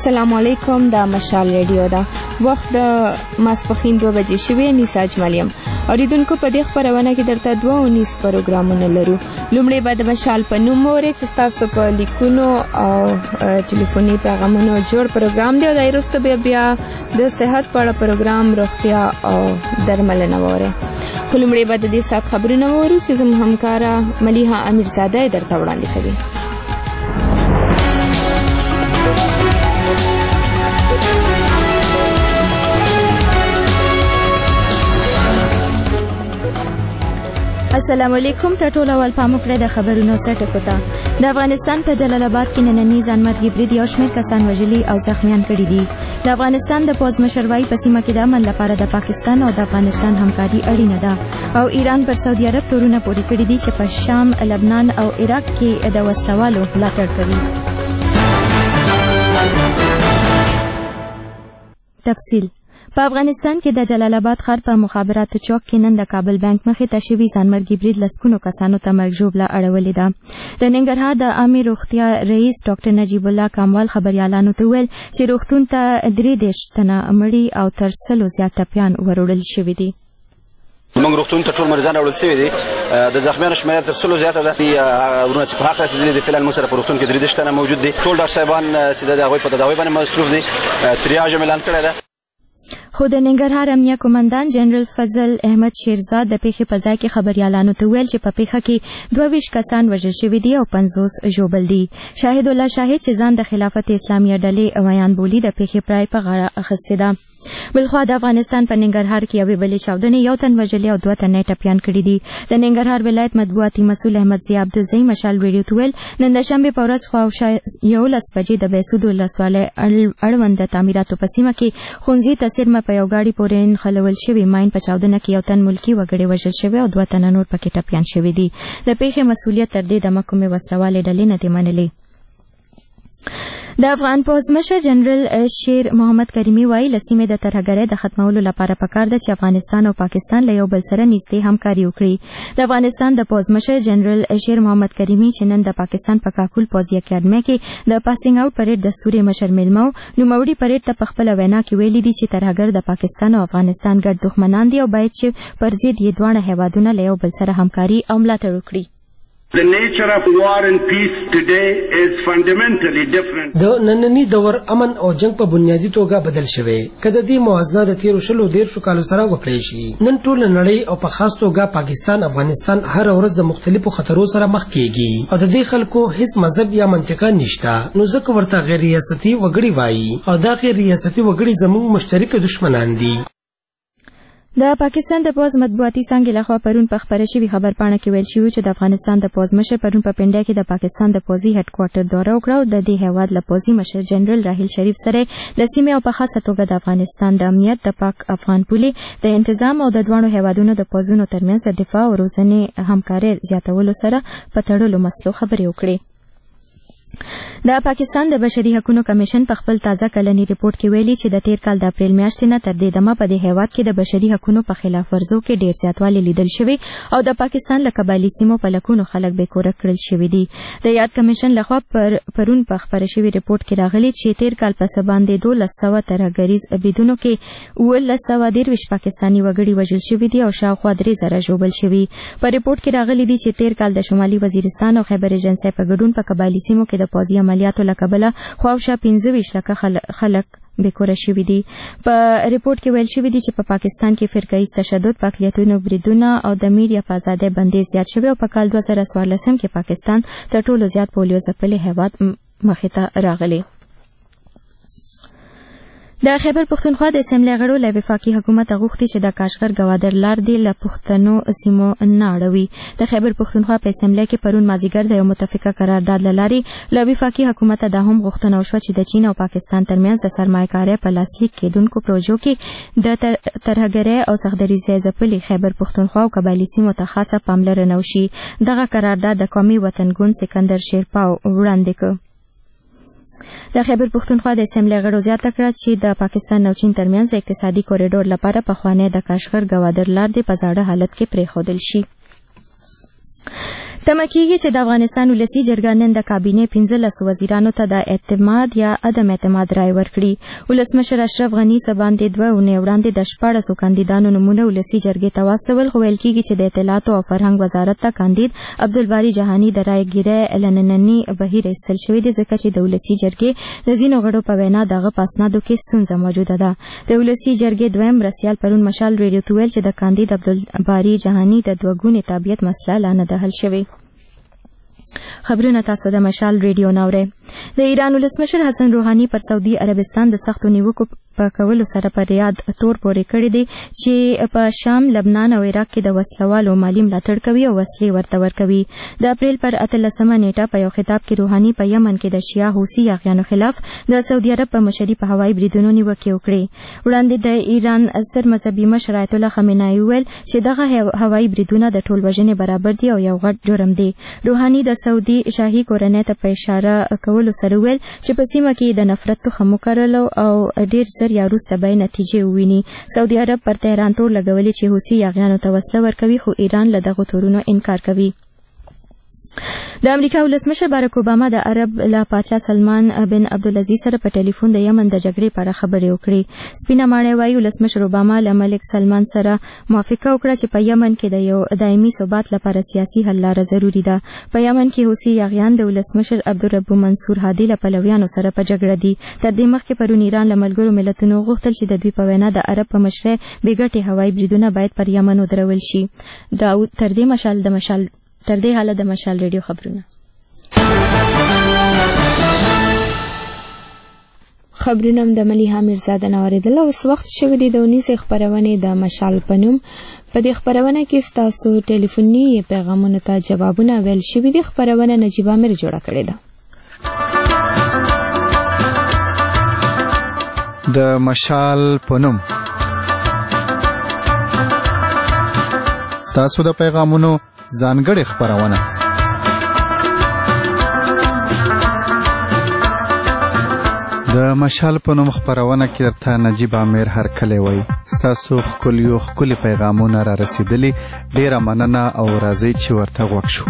السلام علیکم. دا مشال ریډیو ده. وخت د ماسپښین 2 بجې شوې. نیسا اجملیم اوریدونکو په دې خپرونه کې درته 2 پروګرامونه لرو. لومړی به د مشال په نوم اورئ چې ستاسو په لیکونو او ټلیفوني پیغامونو جوړ پروګرام دی، او دا وروسته بیا د صحت په اړه پروګرام روغتیا او درملنه واورئ. خو لومړی به د دې ساعت خبرونه واورو چې زموږ همکاره ملیحه امیرزاده یې درته وړاندې کوي. السلام علیکم. ټول اول پام وکړئ د خبرونو سرټکو ته. د افغانستان په جلال آباد کې نننی ځانمرګي برید یو شمېر کسان وژلي او زخمیان کړي دي. د افغانستان د پوځ مشر وایي په سیمه کې د امن لپاره د پاکستان او د افغانستان همکاري اړینه ده، او ایران پر سعودي عرب تورونه پورې کړي دي چې په شام، لبنان او عراق کې د وسلوالو ملاتړ کوي. تفصیل. په افغانستان کې د جلال آباد ښار په مخابراتو چوک کې نن د کابل بانک مخې ته شوي ځانمرګي برید لسګونو کسانو ته مرګ ژوبله اړولې ده. د ننګرهار د عامې روغتیا رئیس ډاکټر نجیب الله کاموال خبریالانو ته وویل چې روغتون ته 33 تنه مړي او تر 100 زیات ټپیان وروړل شوي دي. موږ روغتون ته ټول مریضان راوړل شوي دي. د زخمیانو شمېر تر 100 زیاته ده. ورونه چې په هغه رسېدلي دي، فعلا موږ سره په روغتون کې 33 تنه موجود دي. ټول ډاکټر صاحبان چې د هغوی په تداوي باندې مصروف دي. تریاژ هم اعلان کړی ده. خو د ننګرهار امنیه قومندان جنرال فضل احمد شیرزاد د پیښې په ځای کې خبریالانو ته ویل چې په پیښه کې 22 کسان وژل شوي دي او 50 ژوبل دي. شاهد الله شاهد چې ځان د خلافت اسلامیه ډلې ویان بولي د پیښې پرای په غاړه اخیستې ده. بلخوا د افغانستان په ننګرهار کې یوې بلې چاودنې 1 تن وژلي او 2 تنه ټپیان کړي دي. د ننګرهار ولایت مطبوعاتي مسؤل احمد ضیا عبدالزی مشال ریډیو ته ویل نن د شنبې په ورځ خواوشا 11 بجې د بیسود ولسوالۍ اړوند د تعمیراتو په سیمه کې ښوونځي ته څیرمه په یو ګاډي پورې خلول شوي ماین په چاودنه کې 1 تن ملکي وګړي وژل شوي او 2 تنه نور پکې ټپیان شوي دي. د پیښې مسؤلیت تر دې دمه کومې وسلوالې ډلې نه دي منلې. د افغان پوځ مشر جنرال شیر محمد کریمي وایي له سیمې د ترهګرۍ د ختمولو لپاره پکار ده چې افغانستان او پاکستان له یو بل سره نږدې همکاري وکړي. د افغانستان د پوځ مشر جنرال شیر محمد کریمي چې نن د پاکستان په کاکول پوځي اکاډمۍ کې د پاسینګ آوټ پریډ دستوري مشر میلمه نوموړي پریډ ته په خپله وینا کې ویلي دي چې ترهګر د پاکستان او افغانستان ګډ دښمنان دي او باید چې پر ضد یې دواړه هیوادونه له یو بل سره همکاري او ملاتړ وکړي. The nature of war and peace today is fundamentally different. د نننی دور امن او جنگ په بنیادی توګه بدل شوی. کله دې موازنه د 13 کالو سره وکړی شي. نن ټول نړۍ او په خاص توګه پاکستان افغانستان هر ورځ د مختلفو خطرو سره مخ کیږي او د دې خلکو هیڅ مذهب یا منطقه نشته، نو ځکه ورته غیر ریاستي وګړي وایي او دا غیر ریاستي وګړي زموږ مشترک دشمنان دي. د پاکستان د پوځ مطبوعاتي څانګې لخوا پرون په خپره شوې خبرپاڼه کې ویل شوي چې د افغانستان د پوځ مشر پرون په پنډه کې د پاکستان د پوځي هډ کوارټر دوره وکړه او د دې هیواد له پوځي مشر جنرال راحیل شریف سره د سیمې او په خاصه توګه د افغانستان د امنیت، د پاک افغان پولې د انتظام او د دواړو هیوادونو د پوځونو ترمنځ د دفاع او روزنې همکارۍ زیاتولو سره په تړلو مسلو خبرې وکړې. د پاکستان د بشري حقوقو کمیشن په خپل تازه کلنی ریپورت کې ویلي چې د تیر کال د اپریل میاشتې نه تر دې دمه په دې هیواد کې د بشري حقوقو په خلاف ورزو کې ډیر زیاتوالی لیدل شوی او د پاکستان له قبایلي سیمو په لکونو خلک بېکوره کړل شوي دي. د یاد کمیشن لخوا پرون په خپره شوي ریپورت کې راغلي چې تیر کال په څه باندې 1200 ترهګریز بریدونو کې 1923 پاکستاني وګړي وژل شوي دي او شاوخوا 3000 ژوبل شوي. په ریپورت کې راغلي دي چې تیر کال د شمالي وزیرستان او خیبر ایجنسۍ په ګډون په قبایلي سیمو کې د پوځي عملیاتو له کبله خواوشا 25 لکه خلک بېکوره شوي دي. په ریپورت کې ویل شوي دي چې په پاکستان کې فرقه‌ایز تشدد، اقلیتونو بریدونه او د میډیا په ازادۍ بندیز زیات شوی او په کال 2014 کې پاکستان تر ټولو زیات پولیو ځپلي هیواد مخې ته راغلی. د خیبر پښتونخوا د اسمبلی غړو له وفاقي حکومت غوښتي چې د کاشغر ګوادر لار دی له پښتنو سیمو نه اړوي. د خیبر پښتونخوا په اسمبلی کې پرون مازیګر د یو متفقه قرارداد له لارې له وفاقي حکومت دا هم غوښتنه وشوه چې د چین او پاکستان ترمنځ د سرمایه‌کارۍ په لاسلیک کېدونکو پروژو کې د ترهګرۍ او سختدریزۍ ځپلي خیبر پښتونخوا او قبایلي سیمو ته خاصه پاملرنه وشي. دغه قرارداد د قومي وطنګون سکندر شیرپا وړاندې کړ. د خیبر پښتونخوا د اسمبلی غړو زیاته کړه چې د پاکستان او چین ترمنځ د اقتصادي کوریډور لپاره پخوانی د کاشغر ګوادر لار د په زاړه حالت کې پرېښودل شي. تمه کېږي چې د افغانستان ولسي جرګه نن د کابینې 15 وزیرانو ته د اعتماد یا عدم اعتماد رای ورکړي. ولسمشر اشرف غني سباندې 2 اونۍ وړاندې د 14 کاندیدانو نومونه ولسي جرګې ته واستول، خو ویل کېږي چې د اطلاعات او فرهنګ وزارت ته کاندید عبدالباري جهاني د رای ګیرۍ لننني بهیر ایستل شوی دی، ځکه چې د ولسي جرګې د ځینو غړو په وینا دغه په اسنادو کې ستونزه موجوده ده. د ولسي جرګې دویم مرستیال پرون مشال ریډیو ته ویل چې د کاندید عبدالباري جهاني د 2 ګونې تابعیت مسله لا نه ده حل شوې. خبرونه تاسو د مشال ریډیو ناوړئ. د ایران ولسمشر حسن روحاني پر سعودي عربستان د سختو نیوکو په کولو سره په ریاض تور پورې کړی دی چې په شام، لبنان او عراق کې د وسلوالو مالي ملاتړ کوي او وسلې ورته ورکوي. د اپریل پر 18 نیټه په یو خطاب کې روحاني په یمن کې د شیعه حوثي یاغیانو خلاف د سعودي عرب په مشرۍ په هوایي بریدونو نیوکې وکړې. وړاندې د ایران ستر مذهبي مشر آیت الله خامنه‌ای ویل چې دغه هوایي بریدونه د ټول وژنې برابر دي او یو غټ جرم دی. روحاني د سعودي شاهي کورنۍ ته په اشاره کولو سره ویل چې په سیمه کې د نفرت تخم وکرلو او ډېر یا وروسته به نتیجې وویني. سعودي عرب پر تهران تور لګولې چې حوثي یاغیانو ته وسله ورکوي، خو ایران له دغو تورونو انکار کوي. د امریکا ولسمشر بارک اوباما د عرب له پاچا سلمان بن عبدالعزیز سره په ټلیفون د یمن د جګړې په اړه خبرې وکړې. سپینه ماڼۍ وایي ولسمشر اوباما له ملک سلمان سره موافقه وکړه چې په یمن کې د یو دایمي ثبات لپاره سیاسي حل لاره ضروري ده. په یمن کې حوثي یاغیان د ولسمشر عبدالرب منصور هادي له پلویانو سره په جګړه دي. تر دې مخکې پرون ایران له ملګرو ملتونو غوښتل چې د دوی په وینا د عرب په مشرۍ بې ګټې هوایي بریدونه باید پر یمن ودرول شي. تر دې حاله د مشال ریډیو خبرونه هم د ملیحه میرزاده نه اوریدل. اوس وخت شوی دی د اونیزې خپرونې د مشال په نوم. په دې خپرونه کې ستاسو ټلیفوني پیغامونو ته جوابونه ویل شوي دي. خپرونه نجیب امیر جوړه کړې ده. د مشال په نوم ستاسو د پیغامونو ځانګړې خپرونه. د مشال په نوم خپرونه کې درته نجیب امیر هرکلی وایي. ستاسو ښکلي پیغامونه را رسېدلي، ډېره مننه او راځئ چې ورته غوږ شو.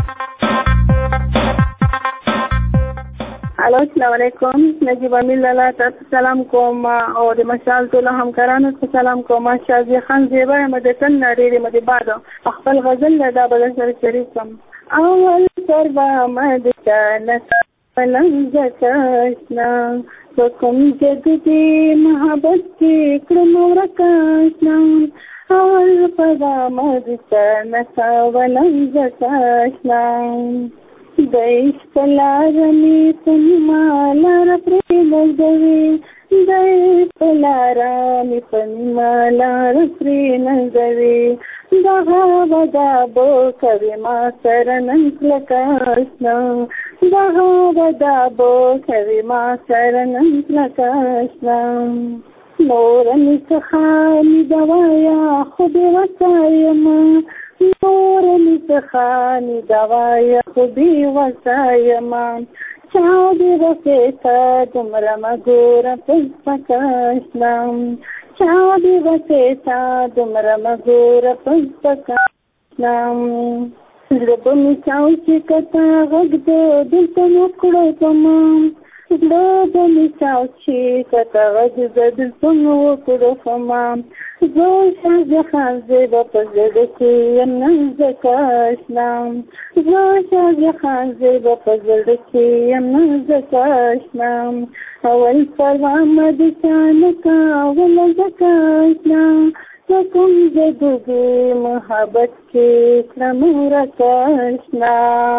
الو، السلام علیکم. نجیب امیر لالا تاسو سلام کوم او د مشال ټولو همکارانو ته سلام کوم. شازیه خان زیبا مدتن ډېرې مدې بعد خپل غزل دا بدل سره شریک کوم. اول سر با مدته نسلم زکاشنا وکم جدی محبت کی کړم ورکاشنا. اول پدا مدته نسلم زکاشنا دیش پلارمی پنمالار پرینزوی دیش پلارمی پنمالار پرینزوی دغا ودا بو کوي ما سرنن لکاشنا. دغا ودا بو کوي ما سرنن لکاشنا. نورمی سخانی دوایا خود وسایما. نورمی سخانی دوایا خودی وسایما. چاودی وسیتا دمرا مگورا پسپکاشنا. چاودی وسیتا دمرا مگورا پسپکاشنا. زرب می چاوشی کتا غگ دو دلتا نکڑو تمام. زرب می چاوشی کتا غگ دو دلتا نکڑو تمام. زوشا جخان زیبا پزدکی یمن زکاشنا. زوشا جخان زیبا پزدکی یمن زکاشنا. اول فرمد چانکا اول زکاشنا. لکم جدوگی محبت کی کلمورکاشنا.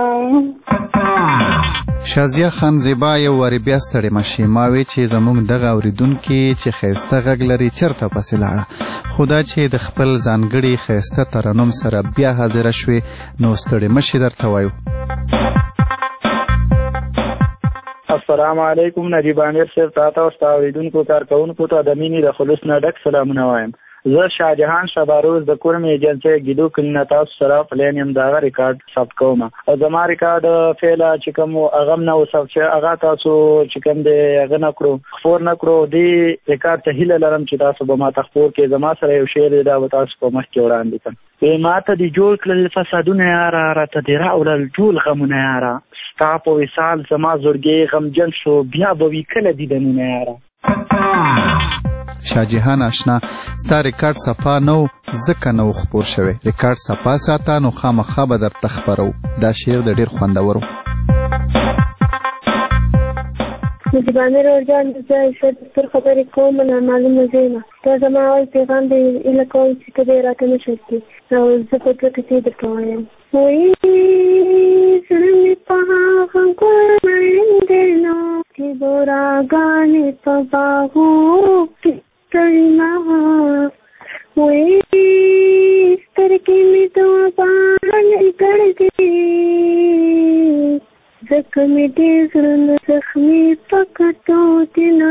شازیه خان زیبا یو واری بیا ستړې مشي. ما وی چې زموږ دغه اوریدونکي چې ښایسته غږ لري چېرته پسې لاړه، خو دا چې د خپل ځانګړي ښایسته ترنم سره بیا حاضره شوې نو ستړې مشي درته وایو. السلام علیکم. نجیب امیر صاحب تاته او ستا اوریدونکو کارکوونکو ته د مینې د خلوص نه ډک سلامونه وایم. زه شاهجهان شباروز د کورم ایجنسي ګیدو کلینه تاسو سره پلان یم دا ریکارډ ثبت کوم او زما ریکارډ فعل چې کوم اغم نه وسو چې هغه تاسو چې کوم دی هغه نه کړو خبر نه کړو دی ریکارډ ته هیله لرم چې تاسو به ما تخپور کې زما سره یو شعر دا و تاسو په مخ کې وړاندې کړم ما ته دی جوړ کړل فسادونه یاره راته دی راولل ټول غمونه یاره ستا په وصال زما زړګی غمجن شو بیا به وي کله دیدنونه یاره شاهجهان آشنا ستا ریکارډ صفا نو ځکه نو خپور شوی ریکارډ صفا ساته نو خامخا به درته خپرو دا شعر د ډېر خوندور و مجبانر ورجان زه عشت پر خبرې کوم نه معلومه زیمه دا زما اول پیغام دی ایله کوم چې ته دې راته نه شوې او زه په دوه کسې درته وایم وایي زړه مې په هغه ګل مړندې نو چې بوراګانې په باغو کې تړینا وایي سترګې مې دوا باندې ګړدې ځکه مې دې زړه زخمي په کټو دینا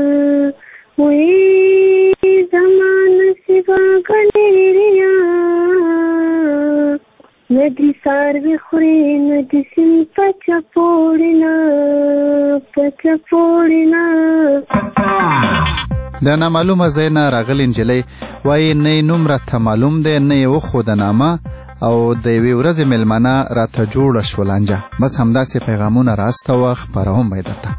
وایي زما نصیبه ګډېریا ندی ساروی خوري ندی سین پچا پوړینا د نامعلومه ځای نه راغلې نجلۍ وایي نه یې نوم راته معلوم دی نه یې وښوده نامه او د یوې ورځې مېلمانه راته جوړه شوه لانجه بس همداسې پیغامونه راستوه خپروم به یې درته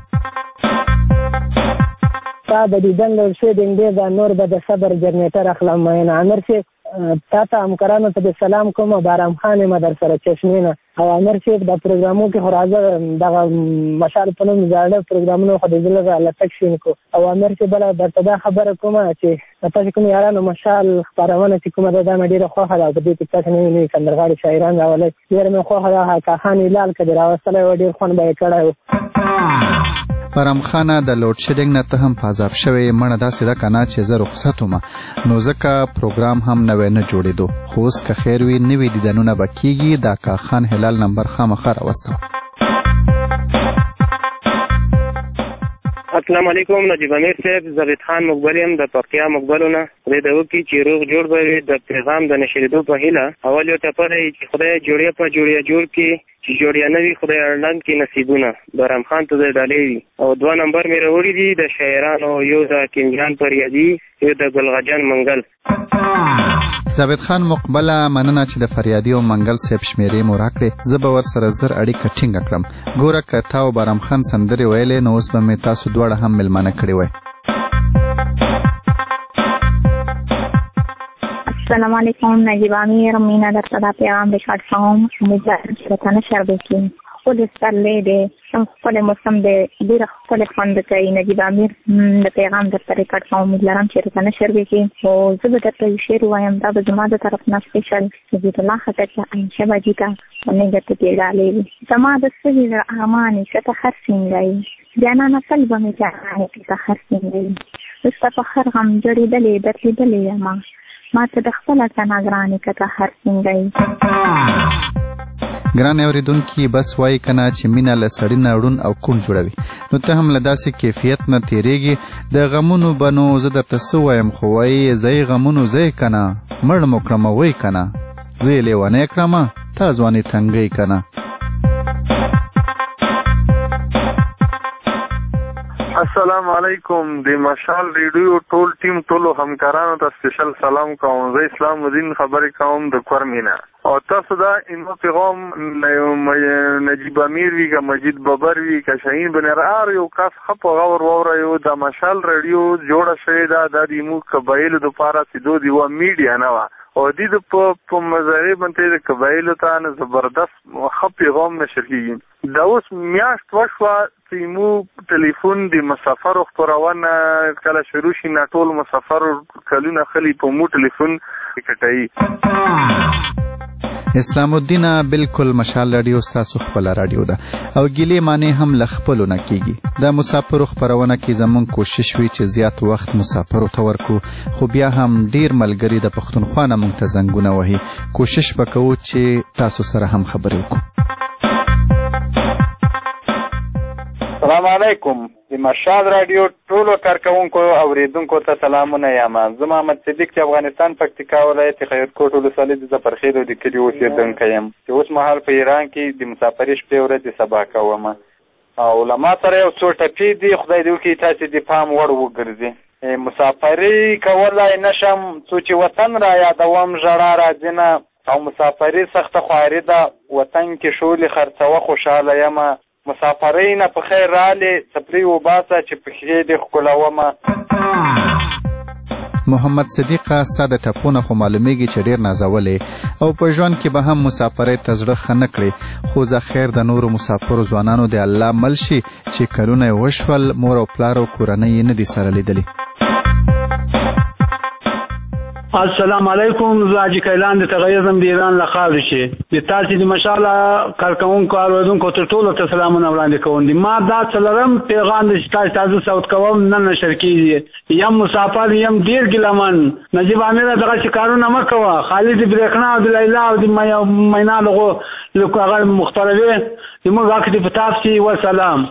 تا د دیدن له شوی د انګریزه نور به د صبر جنریټر اخلم معین عامر صاحب تا ته همکارانو ته د سلام کوم بارام خان یم در سره چشمې نه او عامر صاحب د پروګرامو کې خو راځه دغه مشال په نوم زاړه پروګرامونه خو د زړه رالتک شوي کو او عامر صاحب بله درته دا خبره کومه چې تاسو کوم یارانو مشال خپرونه چې کومه ده دا مې ډېره خوښه ده او په دې کې تاسو نوي نوي سندرغاړي شاعران راولئ ډېره مې خوښه ده حقا خان هلال که دې راوستلی و ډېر خوند به یې کړی و بارام خانه د لوډ شیډینګ نه ته هم په عذاب شوی مړه داسې ده که نه چې زه رخصت ومه نو ځکه پروګرام هم نوی نه جوړېدو خو اوس که خیر وي نوي دیدنونه به کېږي د اکا خان هلال نمبر خامخا راوستوه السلام علیکم نجیب امیر صاحب زبید خان مقبل یم د پکتیا مقبلو نه خدای دې وکړي چې روغ جوړ به وي د پیغام د نشرېدو په هیله اول یو ټپه دی چې خدای جوړیا په جوړیا جوړ کړي چې جوړیا نه وي خدای اړلند کې نصیبونه بارام خان ته د ډالۍ وي او 2 نمبر مې راوړي دي د شاعرانو یو د کینجان فریادي یو د ګلغجان منګل زبید خان مقبله مننه چې د فریادي او منګل صاحب شمیرې مو راکړې زه به ورسره زر اړیکه ټینګه کړم ګوره که تا او بارام خان سندرې ویلې نو اوس به مې تاسو دواړه هم مېلمانه کړي وای السلام علیکم نجیب امیر مینا در صدا پیغام ریکارډ کوم امیدوارم چې راته نشر وکړي خپل سپرلی دی خپل موسم دی ډېره خپل خوند کوي نجیب امیر د پیغام درته ریکارډ کوم امیدوارم چې راته نشر وکړي او زه به درته یو شعر ووایم دا به زما د طرف نه سپیشل عزیز الله خطر ته عایشه باجي ته باندې درته دې ډالۍ وي زما د سهي ارمانې ښه ته هر سینګی جانانه تل به مې جانانې ته هر سینګی ستا په هر غم جړېدلې درلېدلې یمه ما ته د خپله ګرانې که ته هر سینګی ګران اورېدونکي بس وایي که نه چې مینه له سړي نه ړون او کوڼ جوړوي نو ته هم له داسې کیفیت نه تېرېږي د غمونو به نو زه درته څه وایم خو وایي زه یې غمونو زه یې که نه مړ مو کړمه وایي که نه زه یې لیونی کړمه تا ځوانې تنګی که نه السلام علیکم د مشال ریډیو ټول ټیم ټولو همکارانو ته سپیشل سلام کوم زه اسلام الدین خبرې کوم د کورمینا او تاسو دا انو پیغام نجیب امیر وی که مجید ببر وی که شاهین بنرار یو کاس خپ غور وره یو د مشال ریډیو جوړه شوې ده د مو قبایلو لپاره چې دوی و میډیا نه و او د په مزارې باندې د قبایلو ته نه زبردست خپ پیغام نشر کیږي دا اوس میاشت وشوه چې مو ټلیفون د مسافر خبرونه کله شروع شي نه ټول مسافر کلونه خلی په مو ټلیفون کټای اسلام الدین بالکل مشال رادیو ستاسو خپل رادیو ده او ګیلې معنی هم لخپلو نه کیږي د مسافر خبرونه کې زمون کوشش وی چې زیات وخت مسافر ته ورکو خو بیا هم ډیر ملګری د پښتونخوا نه مونږ ته زنګونه وهي کوشش وکړو چې تاسو سره هم خبرې وکړو السلام علیکم د مشال رادیو ټولو کارکوونکو اوریدونکو ته سلامونه یم. زه محمد صدیق د افغانستان پکتیکا ولایت خیرکوټ ولسوالۍ د ظفرخیلو د کلي اوسېدونکی یم چې اوس مهال په ایران کې د مسافرۍ شپې ورځې سبا کوم او له ما سره یو څو ټپې دي. خدای دې وکړي تاسې د پام وړ وګرځي. مسافرۍ کولی نشم څو چې وطن را یادوم ژړا راځي نه او مسافرۍ سخته خواري ده. وطن کې شولې خرڅوه خوشحاله یم. مسافرۍ نه په خیر رالې څپلۍ وباسه چې پښې دې ښکلومه. محمد صدیقه ستا د ټپونه خو معلومیږي چې ډیر نازولې او په ژوند کې به هم مسافرۍ ته زړه ښه نه کړې، خو زه خیر د نورو مسافرو ځوانانو د الله مل شي چې کلونه یې وشول مور او پلار او کورنۍ یې نه دي سره لیدلي. السلام علیکم. زه حاجي کیلان د تغیزم د ایران له خاورې چې د تاسې د مشاله کارکوونکو اورېدونکو ته ټولو ته سلامونه وړاندې کوم. ما دا څلورم پیغام د چې تاسو صوت کوم نه نشر کېږي. یم مسافر یم ډېر ګیلمن. نجیب امیر دغسې کارونه مه کوه. خالد برېښنا او د لیلا او د مینا دغو هغه مختربې زموږ حق دې په تاف شي. وسلام.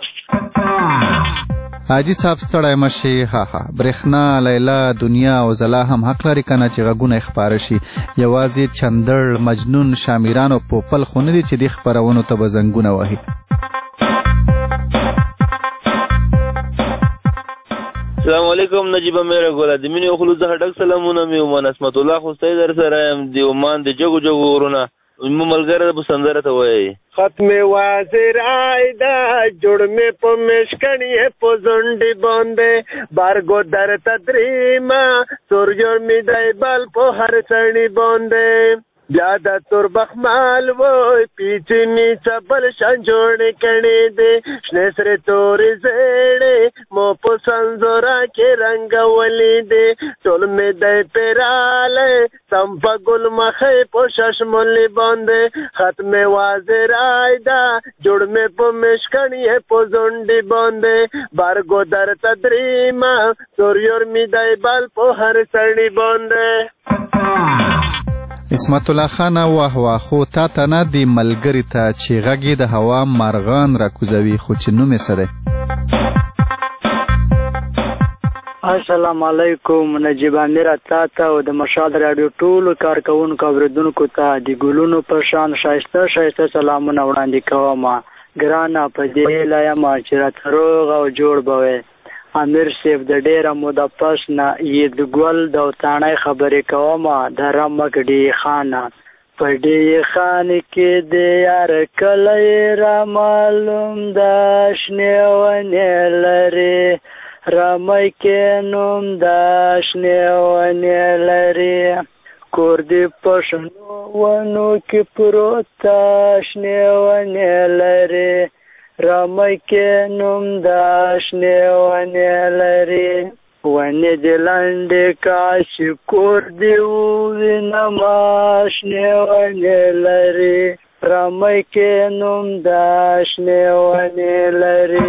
حاجی صاحب ستړی مشي. ها برېښنا لیلا دنیا او زلا هم حق لري کنه چې غږونه خپاره شي. یوازې چندړ مجنون شامیران او پوپل خو نه دي چې دې خپرونو ته به زنګونه وهي. السلام علیکم. نجیب امیر ګوله د مینې او خلوص څخه ډک سلامونه مې ومن اسمت الله خوستی در سره یم د عمان د جګو جګو غرونه مو ملګری به سندره ته وایي. ختم وازر آیدا جوړ مې په مشکڼې په ځونډې باندې بارګو در تدریما سور جوړ مې دی بل په هر سړي باندې بیا د تور بخمال وای پیچنی چبل شان جوړ کړي دې شنه سره تورې زړې مو په سنزورا کې رنگ ولې دې ټول مې دی پیراله سم په ګل مخې په ششملې باندې ختم وازر آیدا جوړ مې په مشکڼې په ځونډې باندې بارګو در تدریما سور یور مې دی بل په هر سړي باندې. اسمت الله خان واه خو تا ته نه دی ملګری ته چې غږی د هوا مارغان را کوزوي خو چې نوم یې څه دی؟ السلام علیکم. نجیب امیر تا ته او د مشال رادیو ټولو کارکوونکو اوریدونکو ته د ګلونو په شان ښایسته سلامونه وړاندې کوم. ګرانه په دې هیله یم چې راته روغ او جوړ به وې. امیر صاحب د ډېره موده پس نه یې د ګل د وطنۍ خبرې کوم د رمک ډي خانه په ډي خانې کې د یار کلی را معلوم د شنې ونې لري رمۍ کې نوم د شنې ونې لري کور دې په شنو ونو کې پروت شنې ونې لري رمۍ کې نوم د شنې ونې لري ونې دې لنډې کاشي کور دې ووینما شنې ونې لري رمۍ کې نوم د شنې ونې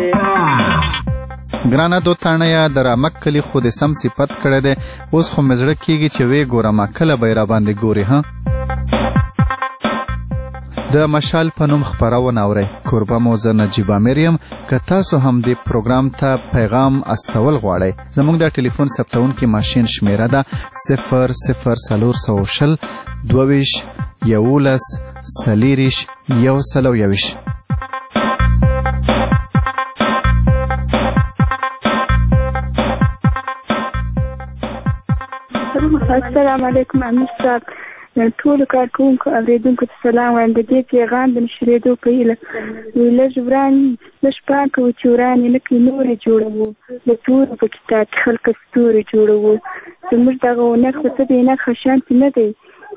لري. ګرانه دو تانیا د رامک کلی خو د سم صفت کړی دی اوس خو مې زړه کېږي چې وی ګورم کله به یې راباندې ګوري. ها د مشال په نوم خپرونه اورئ. کوربه مو زه نجیب امیر یم. که تاسو هم دې پروګرام ته پیغام استول غواړئ زموږ د ټلیفون ثبتونکي ماشین شمیره ده 00420 22 11 40 121. السلام علیکم امیر صاحب. ټولو کارکوونکو اورېدونکو ته سلام وایم. د دې پیغام د نشرېدو په هیله لږ پام کوو چې ورانې نه کړي نورې جوړوو د تورو په کتاب کې خلک ستوري جوړوو. زموږ دغه ونک خو څه د نښه شانتې نه دی.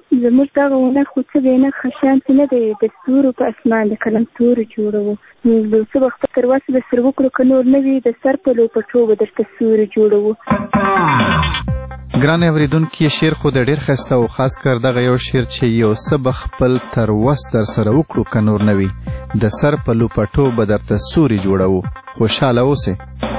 د ستورو په اسمان د قلم توري جوړوو. نو څه وخت تر وسه د سر وکړو که نور نه وي د سر په لوپټو به درته ستوري جوړوو. ګران اوریدونکي شعر خو د ډیر ښایسته او خاص کر دغه یو شعر چې یو څه به خپل تر وس در سره وکړو که نور نه وي د سر په لوپټو به درته سوري جوړوو. خوشحاله اوسئ.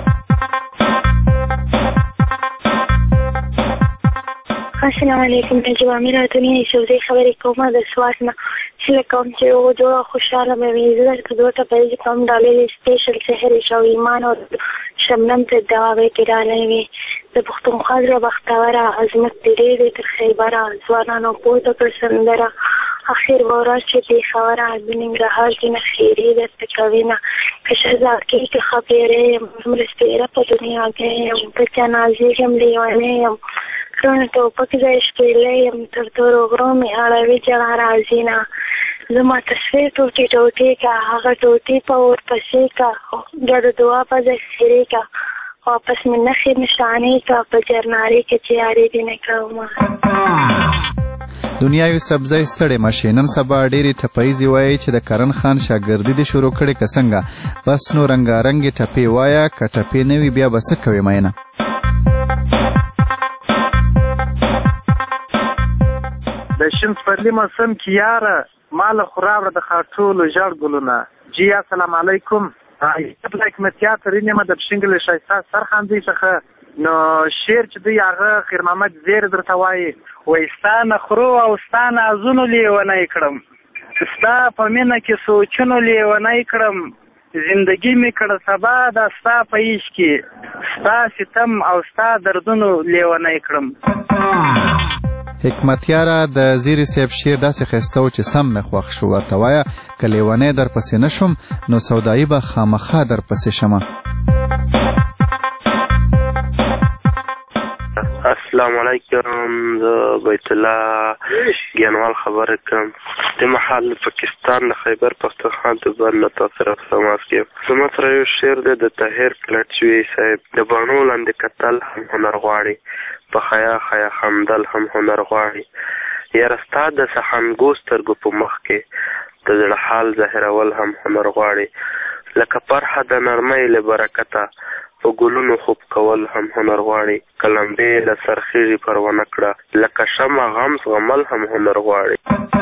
السلام علیکم. نجیب امیر دنیا یوسفزۍ خبرې کوم د سوات نه. هیله کوم چې وګړو خوشحاله به وي. زه درته دوه ته پیل کوم ډالۍ سپیشل سحر او ایمان او شبنم ته دعاوې کې ډالۍ وي. د پښتونخوا زړه بختوره عظمت دې ډېرې تر خیبره ځوانانو پورته کړ سندره اخر ورځ چې پېښوره د ننګرهار کې نه خیرې درته کوینه که شهزاد کې که خپېرې یم دومره سپېره په دنیا کې یم که جنازې یم لیونی یم کړنه ټوپک ځای شپېلې یم تر تورو غرو مې اړوي جړا راځي نه زما تصویر ټوټې ټوټې کا هغه ټوټې په ورپسې کا بیا د دعا په ځای خیرې کا واپس مې نښې نشانې کا په جرنارې کې چې یارې دې نه کومه. دنیا یو سبزی ستړې مشي نن سبا ډېرې ټپیزې وایي چې د کرن خان شاګردي دې شروع کړې که څنګه بس نو رنګارنګې ټپې وایه که ټپې نه وي بیا به څه کوې مینه. د شین سپرلي موسم کې یاره مال خو راوړه د خاټولو ژړ ګلونه جی السلام علیکم لایک متیا ترینه د پښنګل شایسته سرخاندې څخه نو شعر چې دوی هغه خیر محمد زیر درته وایي وایي ستا نخرو او ستا نازونو لیونی کړم ستا په مینه کې سوچونو لیونی کړم زندگی مې کړه سبا دا ستا په عشق کې ستا ستم او ستا دردونو لیونی کړم. حکمت یاره د زیری صاحب شعر داسې ښایسته و چې سم مې خوښ شو ورته وایه که لیونی درپسې نه شم نو سودایي به خامخا درپسې شمه. السلام علیکم زه بیت الله ګیانوال خبره کوم د محل پاکستان د خیبر پختونخوا د بر نه تاسو سره تماس کې زما سره یو شعر دی د طاهر کلچوي صاحب د بڼو لاندې کتل هم هنر غواړي په خیا خیا خندل هم هنر غواړي یاره ستا د سخنګو سترګو په مخ کې د زړه حال ظاهرول هم هنر غواړي لکه پرحه د نرمۍ له برکته په ګلونو خوب کول هم هنر غواړي کلمبې له سرخیږي پرونه کړه لکه شمع غم زغمل هم هنر غواړي.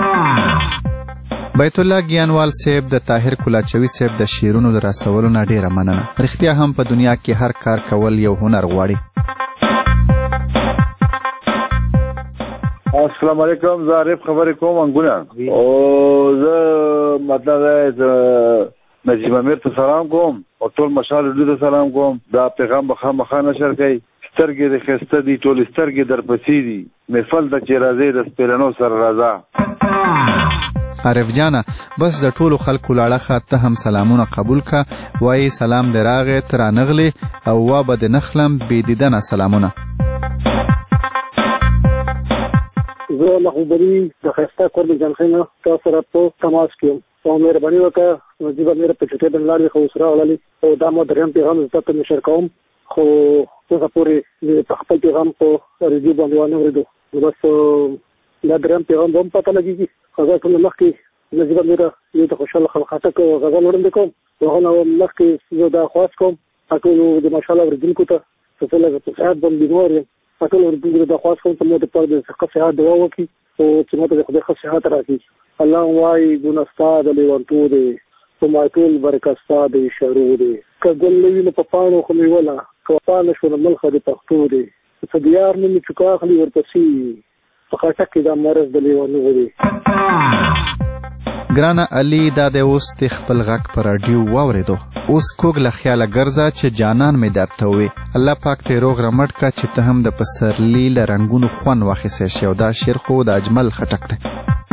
بیت الله ګیانوال صاحب د طاهر کلاچوي صاحب د شعرونو د راستولو نه ډیره مننه. رښتیا هم په دنیا کې هر کار کول یو هنر غواړي. السلام علیکم زه عارف خبرې کوم انګونه او زه مطلب نجیب امیر ته سلام کوم او ټول مشال ډو ته سلام کوم دا پیغام به خامخا نشر کوي سترګې د ښایسته دي ټول سترګې درپسې دي محفل ته چې راځې د سپېلنو سره راځه. عارف جانه بس د ټولو خلکو لاړه ته هم سلامونه قبول کا وایي سلام دې راغې ته رانغلې او وا به دې نخلم بې دیدنه سلامونه. زه محبوبري د ښایسته کور د جنخینه تا سره په تماس کې یم او مهرباني وکړه نجیب امیر په چټۍ باندې لاړې خو اوس راوړلې او دا ما دریم پیغام زه ته نشر کوم خو اوسه پورې په خپل پیغام په ریډیو باندې ونه اورېدو نو بس دا دریم پیغام به هم پته لګېږي غزل ټول مخکې نجیب امیر یو ته خوشحاله خټک غزل وړاندې کوم هغه نه مخکې زه دا خواست کوم ټولو د ماشاءالله اورېدونکو ته چې زه لږ په صحت باندې بیمار یم ټول اورېدونکو ته خواست کوم چې مو دپاره د ښه صحت دعا وکړي او چې ماته د خدای ښه صحت راکړي. الله وایي ګناه ستا د لیونتوب دی په ما ټول برکت ستا د اشارو دی که ګل نه وي نو په پاڼو خو مې وله که وفا نه شو نو ملخه د پښتو دی چې د یار نه مې چوکا اخلي ورپسې په خټک کې دا مرض د لیونو دی. ګرانه علي دا د اوس د خپل غږ په راډیو واورېدو اوس کوږ له خیاله ګرځه چې جانان مې درته ووي الله پاک ته روغ رمټ کا چې ته هم د پسرلي له رنګونو خوند واخیستی شي او دا شعر خو د اجمل خټک دی.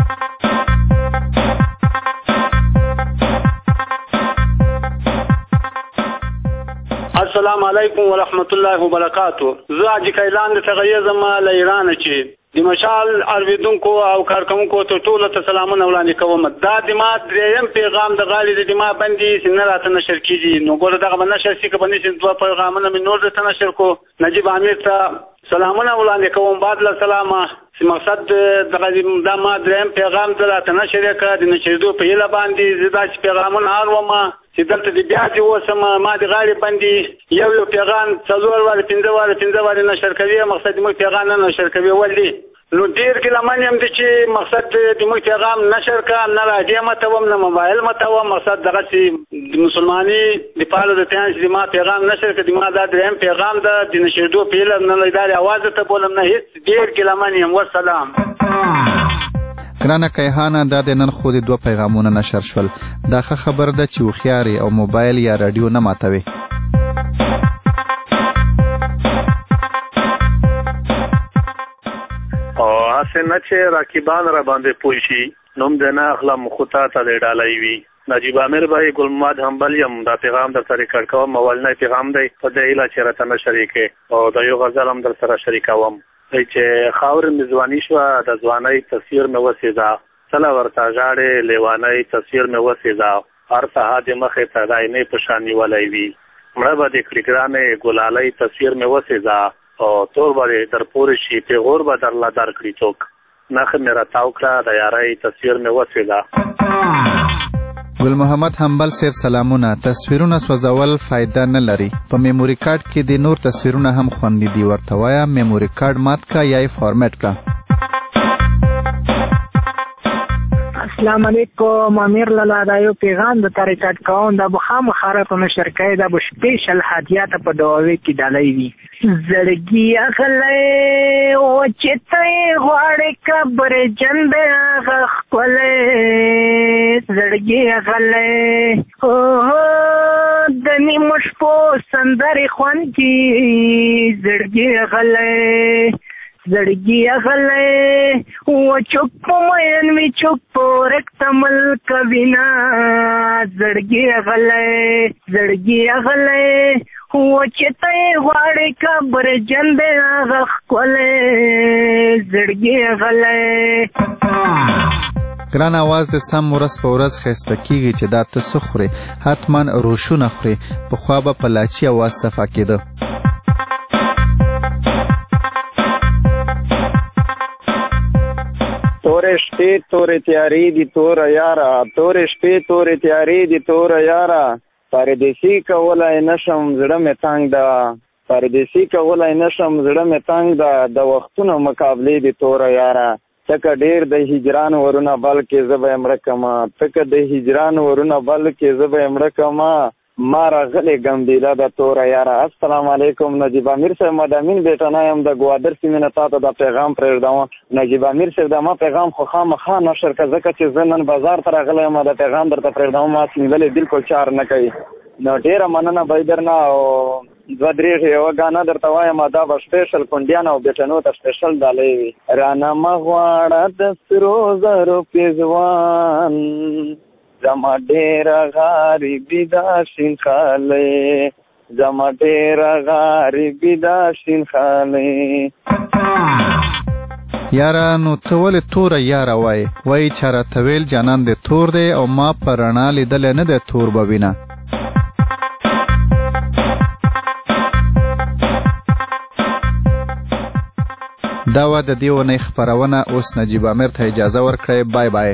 السلام علیکم ورحمت الله وبرکاتو. زه حاجي کیلان د تغیر زما له ایران چې د مشال اورېدونکو او کارکونکو ته ټولو ته سلامونه وړاندې کوم. دا د ما دریم پیغام د غالي د ما باندې نه راته نشر کیږي نو ګوره دغه باندې نشر شي که باندې دوه پیغامونه مې نور ته نشر کو نجیب امیر ته سلامونه وړاندې کوم بعد له سلامه مقصد دا ما دریم پیغام د راته نشر کړه د نشریدو په هیله باندې زه داسې پیغامونه اړومه چې دلته د بیا دې اوسم ما د غاړې باندې یو پیغام څلور وارې پنځه وارې نشر کوي مقصد موږ پیغام نه نشر کوي ولې نو ډېر ګیلمن یم دی چې مقصد د موږ پیغام نشر کا نه راډیو متوم نه موبایل متوم مقصد دغسې د مسلمانۍ دپاره د تیان چې د ما پیغام نشر کړه د ما دا دریم پیغام ده د نشریدو په هیله نه لیدارې اواز ته بولم نه هېڅ ډېر ګیلمن یم والسلام. ګرانه کیهانه دا د نن خو د دوه پیغامونه نشر شول دا ښه خبر ده چې هوښیار او موبایل یا راډیو نه ماتوي. داسې نه چې راکبان را باندې پوه شي نوم د نه اخلم خطا ته د ډالۍ وي. نجیب امیر بھائی ګل محمد حنبل یم دا پیغام در سره ریکارډ کوم. اولنی پیغام دی په دې هیله چې راته نه شریکې او د یو غزل هم در سره شریکوم چې خاور مې ځواني شوه د ځوانۍ تصویر مې وسېده کله ورته ژاړې لیوانۍ تصویر مې وسېده هر سهار د مخې ته د عینې په شان نیولی وي مړه به د کړي ګرانې ګلالۍ تصویر مې وسېده او تور به دې در پورې شي پیغور به درله درکړي څوک نښه مې راتاو کړه د یارۍ تصویر مې وسېده. ګل محمد حنبل صاحب سلامونه. تصویرونه سوځول فایده نه لري. په میموري کارت کې د نور تصویرونه هم خوندي دي. ورته وایه میموري کارت مات کا یا یې فارمیټ کا. السلام علیکم. امیر لاله دا یو پیغام د ریکارډ کوم د بخام خاره په نشر کې د سپیشل هدیات په دواوی کې ډالۍ وي. زړګي اغلې او چې ته غواړې کبر جنب غخلې زړګي اغلې او د نیمو شپو سندرې خوند کی زړګي اغلې زړګي اغلې او چوپ مېن می چوپ رکتمل کوینا زړګي اغلې او چې ته غواړې کبر جنب غخلې زړګي اغلې. ګران आवाज د سم ورځ په ورځ خسته کیږي چې دا ته څه خورې حتما روشونه خورې پخوا به په لاچي आवाज صفا کېده. تورې شپې تورې تیارې دي توره یاره تورې شپې تورې تیارې دي توره یاره پردیسي کولای نشم زړه مې تنګ ده پردیسي کولای نشم زړه مې تنګ ده د وختونو مقابلې دي توره یاره تکه ډېر د هجران ورونه بلکې زه به یې مړه کړمه تکه د هجران ورونه بلکې زه به یې مړه کړمه ما راغلې ګمبیله د توره یاره. السلام علیکم. نجیب امیر صاحب مدامین بیټنه یم د ګوادر سیمې نه تا ته دا پیغام پرېږدم. نجیب امیر صاحب دا ما پیغام خو خامخا نشر که ځکه چې زه نن بازار ته راغلی یم دا پیغام درته پرېږدم ما سنګلې بالکل چار نه کوي نو ډېره مننه به درنه او دوه درې یوه ګانه درته وایم دا به سپیشل کونډیان او بیټنو ته سپیشل ډالۍ وي. رانه مه غواړه د سرو زرو پېزوان زما ډېره غریبي دا شین خالۍ زما ډېره غریبي دا شین خالۍ. یاره نو ته ولې توره یاره وایي چې راته ویل جانان د تور دی او ما په رڼا لیدلی نه دی تور به وینه. دا وه د دې اونۍ خپرونه. اوس نجیب امیر ته اجازه ورکړئ. بای بای.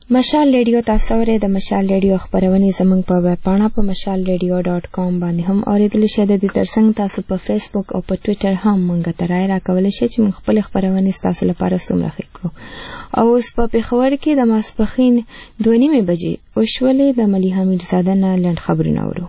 مشال ریډیو تاسو اورئ. د مشال ریډیو خبرونه زموږ په ویب پاڼه په mashalradio.com باندې هم اوریدل شي. د دې ترڅنګ تاسو په فیسبوک او په ټوئیټر هم موږ ته راکولای شئ چې موږ خپل خبرونه تاسو لپاره څومره کړو. او اوس په پیښور کې د ماسپخین 2:30 بجې وشولې د ملیحه میرزاده نه لنډ خبرونه اورو.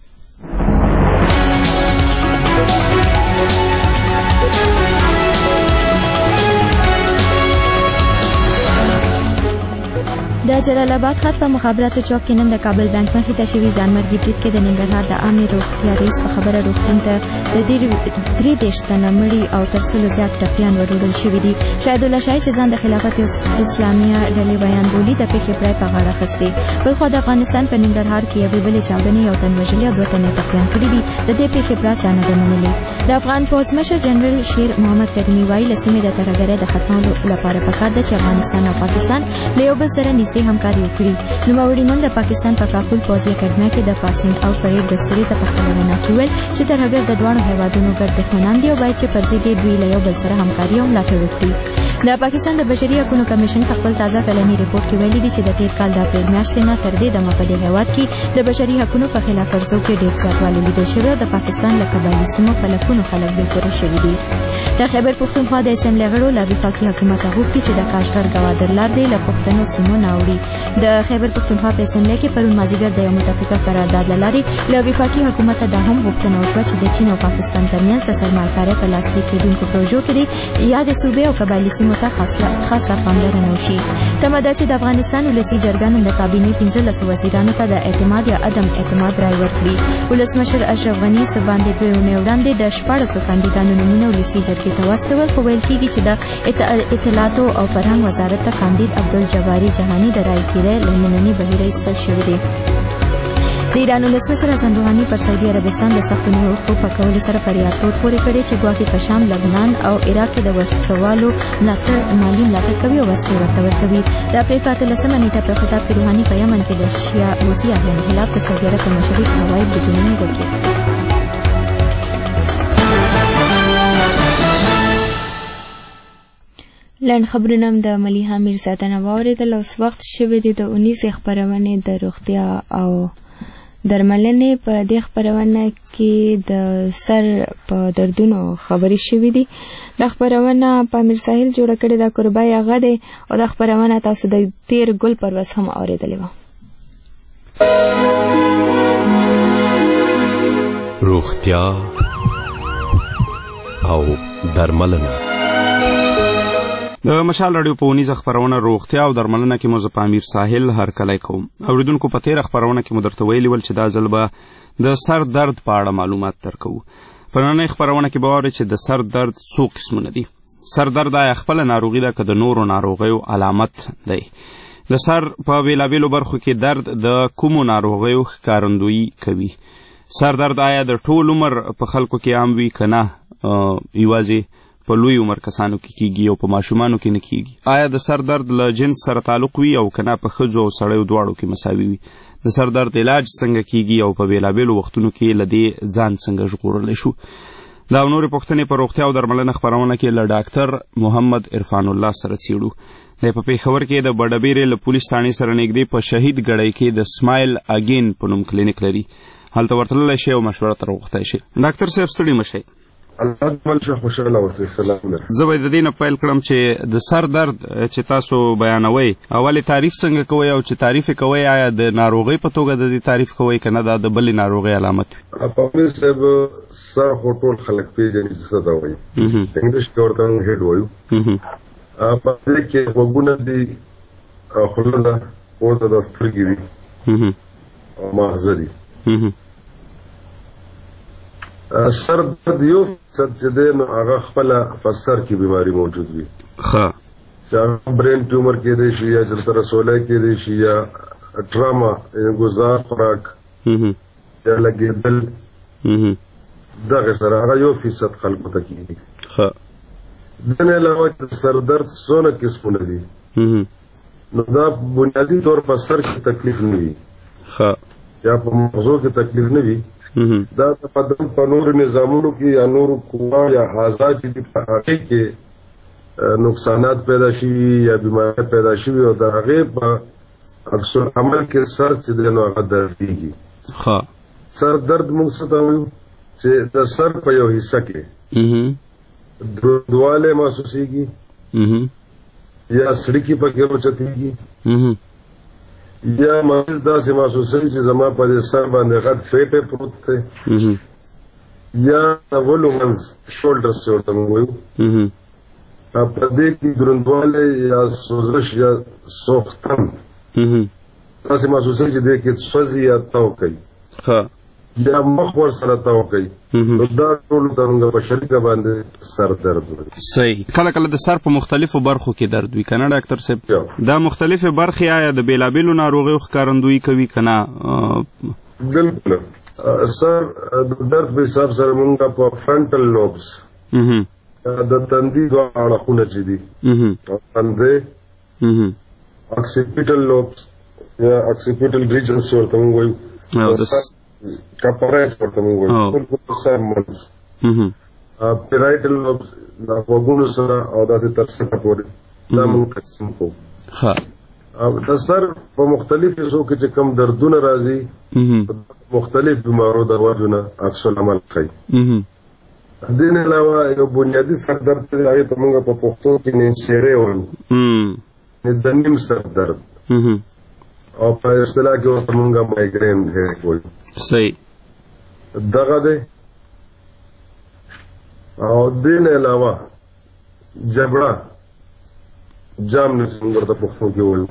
د جلال آباد خط په مخابراتو چوک کې نن د کابل بانک مخې ته شوي ځانمرګي برید کې د ننګرهار د عامې روغتیا رییس په خبره روغتون ته د 3 تنه مړي او تر 100 زیات ټپیان وروړل شوي دي. شاهد الله شاهي چې ځان د خلافت اسلامیه ډلې بیان بولي د پېښې پرای په غاړه اخیستې. بلخوا د افغانستان په ننګرهار کې یوې بلې چاودنې یو تن وژلي او 2 تنه ټپیان کړي دي. د دې پېښې پرا چا نه ده منلې. د افغان پوځ مشر جنرال شیر محمد کریمي وایي له سیمې د ترهګرۍ د ختمولو لپاره پکار ده چې افغانستان او پاکستان له یو بل سره نږدې همکاري وکړي. نوموړي نن د پاکستان په کابل پوځي اکیډمۍ کې د پاسینګ او پریډ دستوري ته په خپله وینا کې ویل چې ترهګر د دواړو هیوادونو ګډ دښمنان دي او باید چې پر ضد یې دوی له یو بل سره همکاري او ملاتړ وکړي. د پاکستان د بشري حقوقو کمیشن په خپل تازه کلني ریپورت کې ویلي دي چې د تیر کال د اپریل میاشتې نه تر دې دمه په دې هیواد کې د بشري حقوقو په خلاف ورزیو کې ډېر زیاتوالی لیدل شوی او د پاکستان له قبایلي سیمو په لکونو خلک بېکوره شوي دي. د خیبر پښتونخوا د اسمبلۍ غړو له وفاقي حکومت غوښتي چې د کاشغر ګوادر لار دی له پښتنو سیمو نه اوړي. د خیبر پښتونخوا په اسمبلۍ کې پرون مازدیګر د یو متفقه قرارداد له لارې له وفاقي حکومت دا هم غوښتنه وشوه چې د چین او پاکستان ترمنځ د سرمایه‌کارۍ په لاسلیک کېدونکو پروژو کې د یا د صوبې او قبایلي سیمو ته خاصه پاملرنه وشي. تمه ده چې د افغانستان ولسي جرګه نن د کابینې 15 وزیرانو ته د اعتماد یا عدم اعتماد رای ورکړي. ولسمشر اشرف غني څه باندې 2 اونۍ وړاندې د 14 کاندیدانو نومونه ولسي جرګې ته واستول، خو ویل کېږي چې د اطلاعاتو او فرهنګ وزارت ته کاندید عبدالجباري جهاني د رای کېدای له ننني بهیره ایستل شوی دی. د ایران ولسمشر حسن روحاني پر سعودي عربستان د سختو نیوکو په کولو سره فریاد پورې کړی چې ګواکې په شام، لبنان او عراق کې د وسلوالو مالي ملاتړ کوي او وسلې ورته ورکوي. د اپریل په 13 نیټه په خطاب کې روحاني په یمن کې د شیعه حوثي اهلانو خلاف د سعودي عرب په مشرۍ هوایي بریدونه وکړي. لنډ خبرونه د ملیحه میرزاده نه واورېدل. اوس وخت شوی دی د 19 خبرونې د روغتیا او درملنې. په دې خبرونه کې د سر په دردونو خبرې شوې دي. د خبرونه په امیر ساحل جوړه کړې د قربای هغه دی او د خبرونه تاسو د تیر ګل پروس هم اورېدلې وه. روغتیا او درملنه. د مشال رادیو په ونیزه خبرونه روغتیا او درملنه کې مو زه په امیر ساحل هرکلی کوم. اوریدونکو په تیره خبرونه کې مو درته ویلي ول چې دا ځل به د سر درد په اړه معلومات درکوو. په نننۍ خبرونه کې به واورئ چې د سر درد څو قسمونه دي. سر درد آیا خپله ناروغي ده که د نورو ناروغیو علامت دی؟ د سر په بېلابېلو برخو کې درد د کومو ناروغیو ښکارندویي کوي؟ سر درد آیا د ټول عمر په خلکو کې عام وي که نه یوازې په لوی عمر کسانو کې کیږي او په ماشومانو کې نه کیږي؟ آیا د سر درد له جنس سره تعلق وي او که نه په ښځو او سړیو دواړو کې مساوي وي؟ د سر درد علاج څنګه کیږي او په بېلابېلو وختونو کې له دې ځان څنګه ژغورلی شو؟ دا او نورې پوښتنې په روغتیا او درملنه خپرونه کې له ډاکټر محمد عرفان الله سره څېړو. دی په پېښور کې د بډبیرې له پولیس تاڼې سره نږدې په شهید ګړی کې د سمایل اګین په نوم کلینیک لري. هلته ورتللی شئ او مشوره ترې وغوښتی شئ. ډاکټر صاحب ستړي مه شئ. زه به د دې نه پیل کړم چې د سر درد چې تاسو بیانوئ اولې تعریف څنګه کوئ او چې تعریف یې کوئ آیا د ناروغۍ په توګه د دې تعریف کوئ که نه دا د بلې ناروغۍ علامت وي؟ پامیر صاحب سر خو ټول خلک پېژني چې څه ته وایي، انګلیش کې ورته موږ هیډ وایو. په دې کې غوږونه دي، خوله ده، پوزه ده، سترګې دي او ماغزه دي. سر درد یو فیصد چې دی نو هغه خپله په سر کې بیماري موجود وي، چې هغه برین ټیومر کېدی شي یا چېرته رسولی کېدی شي یا ټراما ګزار خوراک یا لګېدل، دغې سره هغه یو فیصد خلکو ته کېږي. دې نه علاوه چې سر درد څونه قسمونه دي نو دا بنیادي طور په سر کې تکلیف نه وي یا په مغزو کې تکلیف نه وي، دا د بدن په نورو نظامونو کې یا نورو قوا یا اعضا چې دي په هغې کې نقصانات پیدا شوي یا بیمارۍ پیدا شوي او د هغې په عکس العمل کې سر چې دی نو هغه دردېږي. سر درد موږ څه ته وایو چې د سر په یو حصه کې دروندوالی محسوسېږي یا سړکي پکې اوچتېږي یا مریض داسې محسوسوي چې زما په دې سر باندې غټ فیټی پروت دی یا ولو منځ شولډرز چې ورته موږ وایو په دې کې دروندوالی یا سوزش یا سوختن داسې محسوسوي چې دې کې سوځي یا تاو کوي یا مخ ور سره تاو کوي نو دا ټول ته موږ په شریکه باندې سر درد وایي. صحیح. کله کله د سر په مختلفو برخو کې درد وي که نه ډاکټر صاحب؟ دا مختلفې برخې آیا د بېلابېلو ناروغیو ښکارندویي کوي که نه؟ بلکل. سر د درد په حساب سره موږ په فرنټل لوبس د تندي دوه اړخونه چې دي تندی اکسیپیټل لوبس یا اکسیپیټل ریجنز چې ورته موږ وایو کپرایس ورته موږ وایو بالکل سر منځ پیرایټل لوبس د غوږونو سره او داسې تر سطحه پورې دا موږ تقسیم کوو. د سر په مختلفو حصو کې چې کوم دردونه راځي مختلف بیمارو د وجو نه عکس العمل ښیي. دې نه علاوه یو بنیادي سر درد دی هغې ته موږ په پښتو کې نینسیری وایو د نیم سر درد او په اصطلاح کې ورته موږ مایګرین وایو. صحیح. دغه دی او دې نه علاوه جبړه جام نه موږ ورته پښتو کې وایو.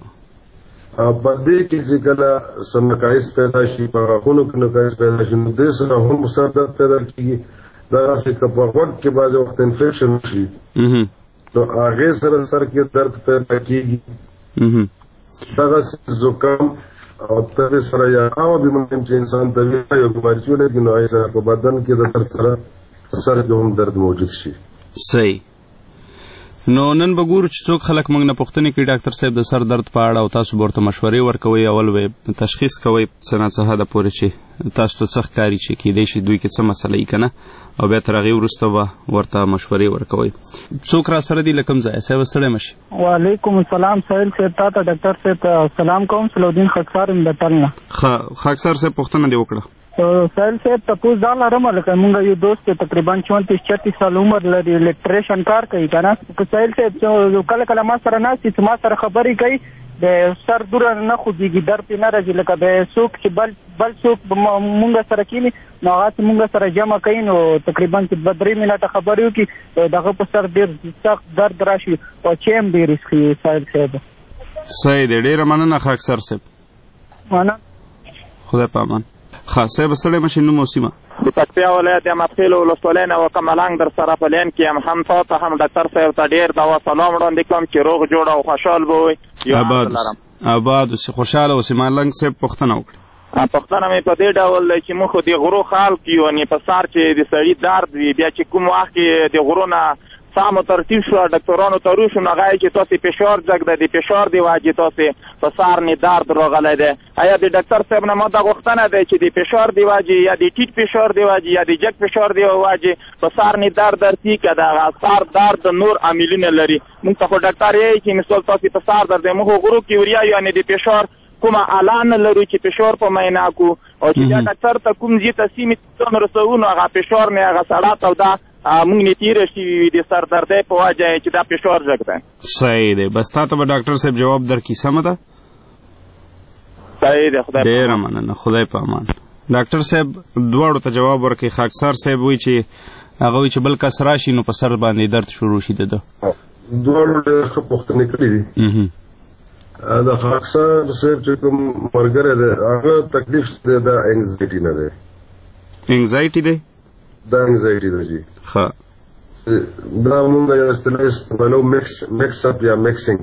په دې کې چې کله څه نقایص پیدا شي په غاښونو کې نقایص پیدا شي نو دې سره هم سر درد پیدا کېږي. دغسې که په غوږ کې بعضې وخت انفیکشن شي نو هغې سره سر کې درد پیدا کېږي. دغسې زکام او تبې سره یا عامه بیماري چې انسان ته وي یو بیماري چې ولري نو هغې سره په بدن کې د درد سره سر کې هم درد موجود شي. صحیح. نو نن به ګورو چې څوک خلک موږ نه پوښتنې کوي ډاکټر صاحب د سر درد په اړه او تاسو به ورته مشورې ورکوئ اول به تشخیص کوئ څه نه څه حده پورې چې تاسو ته څه ښکاري چې کیدای شي دوی کې څه مسله وي که نه او بیا تر هغې وروسته به ورته مشورې ورکوئ. څوک را سره دي له کوم ځایه؟ صاحب ستړی مه شي. وعلیکم السلام سهیل صاحب تا ته ډاکټر صاحب سلام کوم. صلاحالدین خاکسار یم د ټل نه. خاکسار صاحب پوښتنه دې وکړه. سهیل صاحب تپوس دا لرم لکه موږ یو دوست دی تقریبا 34-36 سال عمر لري الکټریشن کار کوي که نه. سهیل صاحب کله کله ما سره ناست چې ما سره خبرې کوي د سر دوره نه خوځېږي درد یې نه راځي لکه د څوک چې بل څوک مونږ سره کښېني نو هغه مونږ سره جمع کوي نو تقریبا چې 2-3 منټه خبرې وکړي دغه په سر ډېر سخت درد راشي او چې هم ډېر ښي سهیل صاحب. صحیح دی. ډېره مننه خاکسار صاحب. مننه. خدای په امان. صاحب ستړی مه شئ. نوم او سیمه؟ د پکتیا ولایت یم اپخیل ولسوالۍ نه وکه ملنګ در سره په لین کې یم. هم تا ته هم ډاکټر صاحب ته ډېر دوا سلام وړاندې کوم چې روغ جوړ او خوشحال به وئ. آباد اوسئ خوشحاله اوسئ. ملنګ صاحب پوښتنه وکړه. پوښتنه مې په دې ډول دی چې موږ خو د غرو خلک یو په سر چې د سړي درد وي بیا چې کوم وخت کې د غرو نه سم ترتیب شو ډاکټرانو ته روشو نو هغه چې تاسو فشار جګ دی د فشار دی واجب تاسو په سر نه درد راغلی دی. آیا د ډاکټر صاحب نه ما دا غوښتنه دی چې د فشار دی واجب یا د ټیټ فشار دی واجب یا د جګ فشار دی واجب په سر نه درد درتي کده هغه سر درد نور عاملونه لري. موږ ته خو ډاکټر یې چې مثال تاسو په سر درد موږ غرو کې وریا یعنی د فشار کومه اعلان لرو چې فشار په معاینه کو او چې دا ډاکټر ته کوم ځای ته سیمې ته رسوو نو هغه فشار نه هغه سړات او دا موږ نه تیره شي د سر درد په وجه چې دا فشار جګ دی. صحیح دی. بس تا ته به ډاکټر صاحب جواب درکړي. سمه ده؟ صحیح دی. خدای ډېره مننه. خدای په امان. ډاکټر صاحب دواړو ته جواب ورکړي. خاکسار صاحب وایي چې هغه وایي چې بل کس راشي نو په سر باندې درد شروع شي د ده. دواړو ډېر ښه پوښتنې کړي دي. د خاکسار صاحب چې کوم ملګری دی هغه تکلیف دی د انگزایټي نه دی. انگزایټي دی؟ دا انگزایټي ده جی. دا مونږ یو اصطلاح استعمالو مکس اپ یا مکسینګ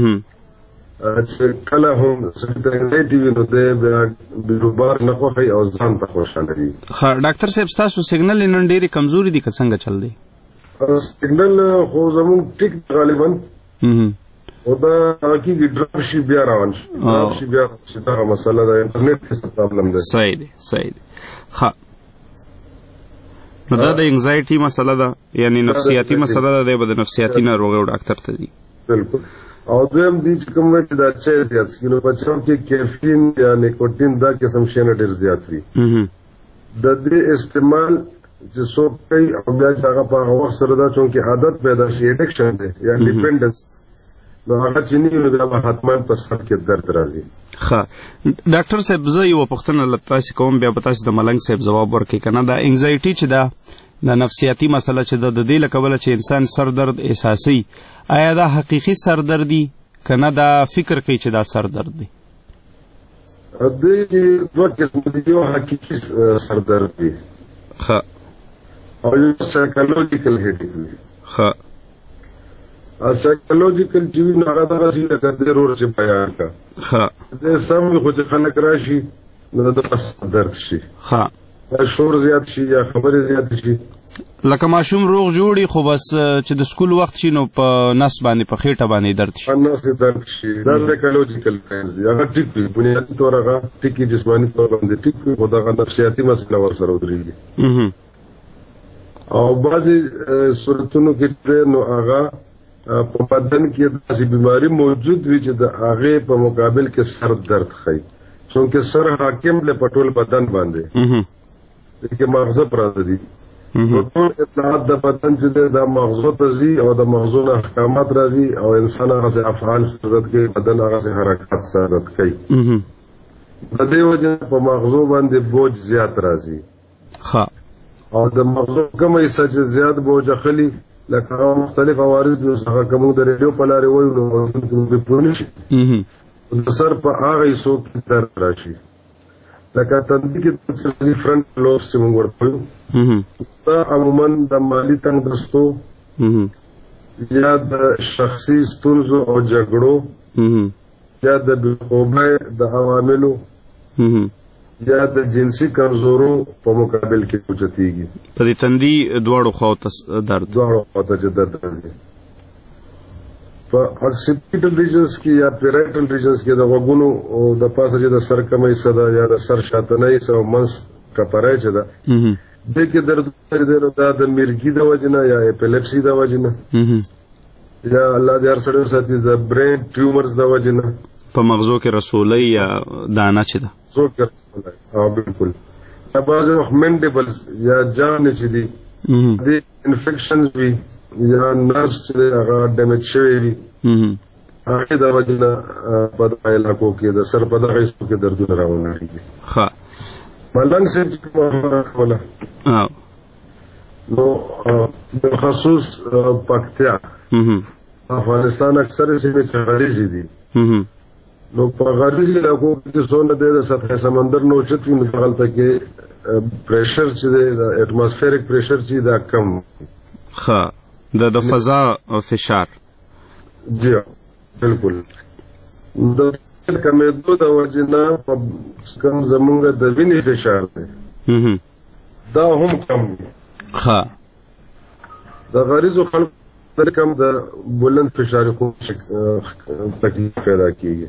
چې کله هم سړي ته انگزایټي وي نو دی بیا بیروبار نه خوښوي او ځان ته خوشحاله وي. ډاکټر صاحب ستاسو سیګنل نن ډېرې کمزوري دي که څنګه چل دی؟ سیګنل خو زمونږ ټیک غالبا او دا کېږي ډراپ شي بیا روان شي دغه مسله ده انټرنیټ کې څه پرابلم دی. صحیح دی. صحیح دی. ښه نو دا د انگزایټي مسله ده یعنی نفسیاتي مسله ده دی به د نفسیاتي ناروغیو ډاکټر ته ځي. بالکل. او دویم دی چې کوم وخت دا چای زیات شي نو په چاو کې کیفین یا نیکوټین دا قسم شیان ډېر زیات وي د دې استعمال چې څوک کوي او بیا چې هغه په هغه وخت سره دا چونکې عادت پیدا شي اډکشن دی یا ډیپینډنس نو هغه چې نه وي بیا حتما په سر کې درد راځي. ښه ډاکټر صاحب زه یوه پوښتنه له تاسې کوم بیا به تاسې د ملنګ صاحب ځواب ورکړئ که نه دا انگزایټي چې ده د نفسیاتي مسله چې د دې له کبله چې انسان سر درد احساسوي آیا دا حقیقي سر دردي که نه دا فکر کوي چې دا سر درد دی؟ دې کې دوه قسم دي یو حقیقي سر درد دی ښه او یو سایکولوژیکل هیډیک دی ښه سایکولوژیکل چې وي نو هغه دغسې لکه دې رور چې بیان کړه ښه دې سم وي خو چې خلک راشي نو د سر درد شي ښه یا شور زیات شي یا خبرې زیات شي لکه ماشوم روغ جوړي خو بس چې د سکول وخت شي نو په نس باندې په خېټه باندې درد شي نس درد شي دا سایکولوژیکل ساينس دی هغه ټیک وي بنیادي طور هغه ټیکي جسماني طور باندې ټیک وي خو دغه نفسیاتي مسله ورسره ودرېږي او بعضې صورتونو کې نو هغه په بدن کې داسې بیماري موجود وي چې د هغې په مقابل کې سر درد ښیي چونکې سر حاکم له په ټول بدن باندې کې مغزه پراته دي ټول اطلاعات د بدن چې دی دا مغزو ته ځي او د مغزو نه احکامات راځي او انسان هغسې افعال سرزت کوي بدن هغسې حرکات سرزت کوي د دې وجه په مغزو باندې بوج زیات راځي او د مغزو کومه حصه چې زیات بوج اخلي لکه هغه مختلف عوارض دي هغه که موږ د ریډیو په لارې وایو نو موږ پوه نه شي د سر په هغه حصو کې درد راشي لکه تندي کې فرنٹ لوبس چې موږ ورته وایو دا عموما د مالي تنګدستو یا د شخصي ستونزو او جګړو یا د بېخوبۍ د عواملو یا د جنسي کمزورو په مقابل کې اوچتېږي په دې تندي دواړو خواو ته درد چې درد راځي په اکسیپیټل ریجنز کې یا پیرایټل ریجنز کې د غوږونو د پاسه چې د سر کومه حصه ده یا د سر شاتنه حصه او منځ ټپری چې ده دې کې درد دا د میرګي د وجې نه یا اپیلیپسي د وجې نه یا الله دې هر سړی وساتي د برین ټیومرز د وجې نه په مغزو کې رسولۍ یا دانه چې ده بالکل یا بعضې وخت منډیبلز یا جانې چې دي دې انفیکشنز وي یا نرس چې دی هغه ډیمیج شوی وي هغې د وجې نه په دغه علاقو کې د سر په دغه حصو کې دردونه راونغېږي ملنګ صاحب چې کومه خبره کوله نو بالخصوص پکتیا افغانستان اکثر سیمې چې غریزې دي نو په غریزي علاقو کې څونه دی د سطح سمندر نه اوچت وي نو هلته کې پریشر چې دی د اټماسفیرک پریشر چې دا کم ښه د فضا فشار جی بالکل د کمیدو د وجې نه کم زمونږ د وینې فشار دی دا هم کم دی د غریزو خلکو کم د بلند فشار خون تکلیف پیدا کیږي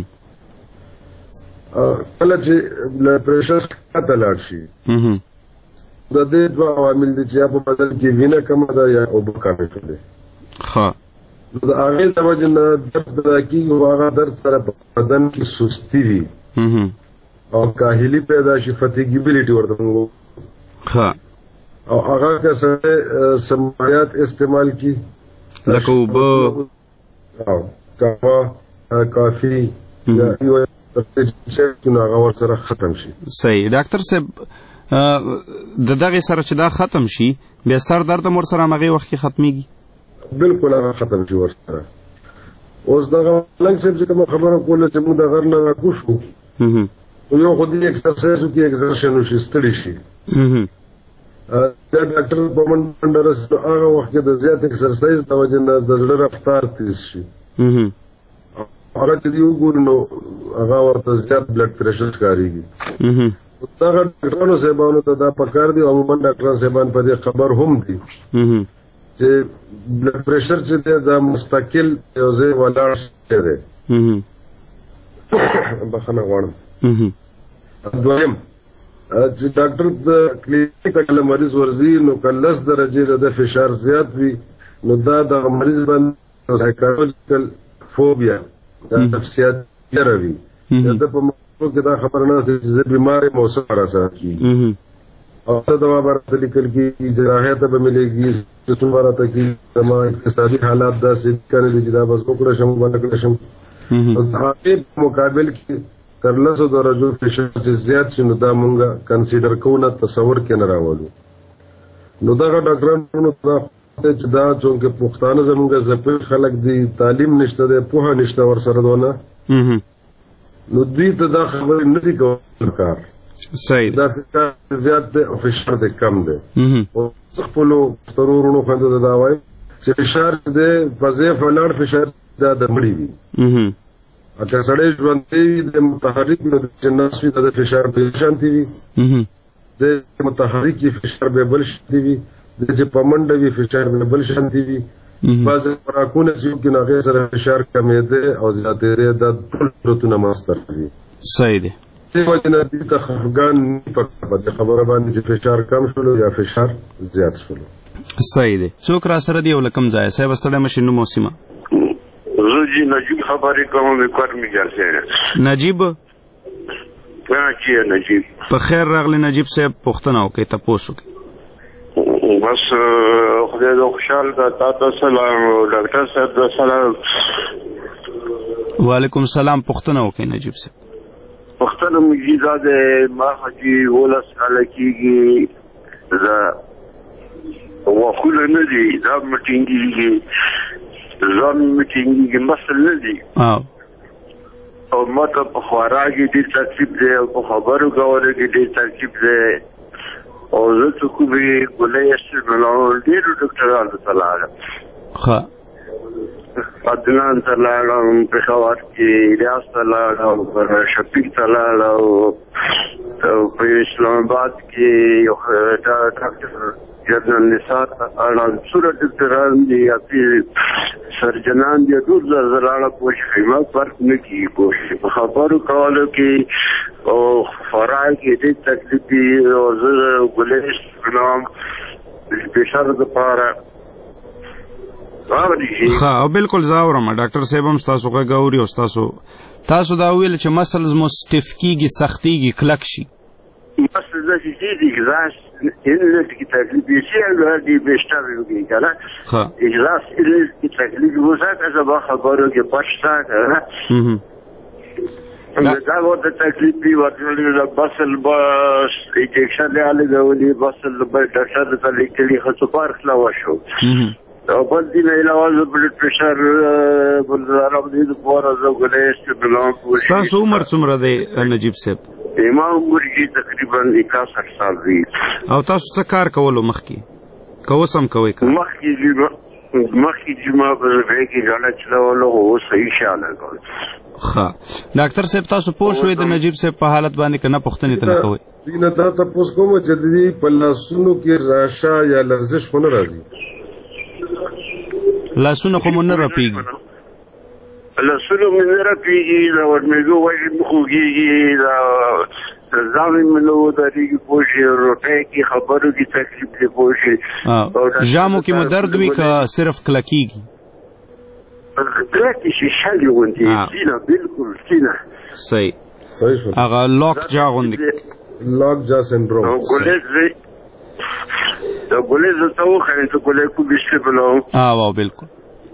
کله چې پریشر ښکته لاړ شي د دې دوه عوامل دي چې یا په بدن کې وینه کمه ده یا اوبه کمې دي د هغې د وجې نه درد پیدا کېږي او هغه درد سره په بدن کې سستي وي او کاهلي پیدا شي فتیګیبلیټي ورته موږ او هغه که سړی سمایات استعمال کړي لکه اوبه قهوه کافي یا یو هغه ورسره ختم شي صحیح ډاکټر صاحب د دغې سره چې دا ختم شي بیا سر درد هم ورسره همغې وخت کې ختمیږي بالکل هغه ختم شي ورسره اوس دغه ملنګ صاحب چې کومه خبره کوله چې موږ د غر نه راکوز شو یو خو دې ایکسرسایز وکړي ایکزرشن وشي ستړي شي دا ډاکټر په منډه رسېدو هغه وخت کې د زیات ایکسرسایز د وجې نه د زړه رفتار تیز شي هغه چې دوی وګوري نو هغه ورته زیات بلډ پریشر ښکارېږي دغه ډاکټرانو صاحبانو ته دا پکار دي عموما ډاکټران صاحبان په دې خبر هم دي چې بلډ پریشر چې دی دا مستقل یو ځای ولاړ شی دی بخښنه غواړم دویم چې ډاکټر د کلینیک ته کله مریض ورځي نو که 10 درجې د فشار زیات وي نو دا د مریض باندې سایکولوژیکل فوبیا دا نفسیات یروي دا په موضوع کې دا خبره نه ده چې بیماری موسم را سره کیږي او څه دوا برته لیکل کیږي جراحت به مليږي چې څومره ته کې زما اقتصادي حالات دا څه کنه دي چې دا بس وکړه شم باندې شم او هغه مقابل کې تر 100 درجو فشار چې زیات شنو دا مونږه کنسیډر کوو تصور کې نه راوړو نو دا ډاکټرانو ته چې دا چې پښتانه زمونږ زپل خلک دي تعلیم نشته ده په نشته ور سره دونه نو دوی ته دا خبرې نه دي کول کار صحیح دا څه زیات ده او فشار ده کم ده او خپلو ضرورونو خوند دا وایي چې فشار ده وظیفه فلړ فشار دا د مړی وي اته سړی ژوند دی د متحرک نو چې نسوي د فشار په شانتي وي د متحرک فشار به بل شانتي وي د چې پمنډ وي فشار به بل شانتي وي بعض خوراکونه چې کې ناغه سره فشار کمې ده او زیاتې ده د ټول ضرورتونو ماستر دي صحیح ده د وجنه دي ته افغان په خبره باندې چې فشار کم شول یا فشار زیات شول صحیح ده څوک را سره دی ولکم ځای صاحب استله مشینو موسمه زوجي نجیب خبرې کوم د کورمي ګرځي نجیب راځي نجیب په خیر راغلی نجیب صاحب پوښتنه وکړه تاسو کې بس خدای دې خوشحال کا تاسو سلام ډاکټر صاحب سلام وعلیکم السلام پوښتنه وکړه نجیب صاحب پښتنه مجیدا د ما حجي ولس علکیږي دا وقول نه دي دا مټینګي ځان مټینګي مسل نه دي او ماته په خوراکي دي ترتیب دی او په خبرو کولو کې دي ترتیب دی او زه څه کومې ګولې استعمالوم ډېر ډاکټرانو ته لاړم ښه عدنان ته لاړم پېښور کې ریاض ته لاړم پر شفیق ته لاړم او په اسلام آباد کې یو ډاکټر جنرال نثار اړه څوره ډاکټران دي یا سرجنان دي ټول زراړه کوشش ما فرق نه کیږي کوشش په خبرو کولو کې او خوراک کې دې تکلیف او زه ګلېش نام سپیشل د پاره ها بالکل زاورم ډاکټر صاحب هم تاسو غوړي او تاسو دا ویل چې مسلز مستفکیږي سختيږي کلک شي مسل د دې اجازه ان کی تکلیف شي او دې بهشته ویږي کنه اجازه کی تکلیف وسات از با خبرو کې پښتا کنه دا وخت تکلیف دی ورته بسل بس انجکشن له غوړي بسل به ډاکټر ته لیکلي خو پارخ لا وشو او بل دي نه علاوه بلډ پريشر بل عرب دي د پوره زغلې استبلام تاسو عمر څومره دی نجیب صاحب ما عمر تقریبا 61 سال دی او تاسو څه کار کولو مخکي کوسم کوي مخکي جما په ځای کې غاڼه چلولو او صحیح شاله کول ښه ډاکټر صاحب تاسو پوه شوئ د نجیب صاحب په حالت باندې کنه پوښتنه ته کوي دینه تاسو کوم چې د پلاسونو کې راشه یا لرزش ونه راځي لاسونه خو مونږ نه راپیږي لاسونه مونږ نه راپیږي دا ورمېږو وایي مخوږي دا ځان منو د دې پوښي روټه کې خبرو کې تکلیف دی پوښي جامو کې مو درد وی کا صرف کلکیږي کلکی شي شالي وندي سینا بالکل سینا صحیح شو هغه لاک جا غوندي لاک جا سندروم دا ګولې زته وخره ته ګولې کو بيشته بلو واو بالکل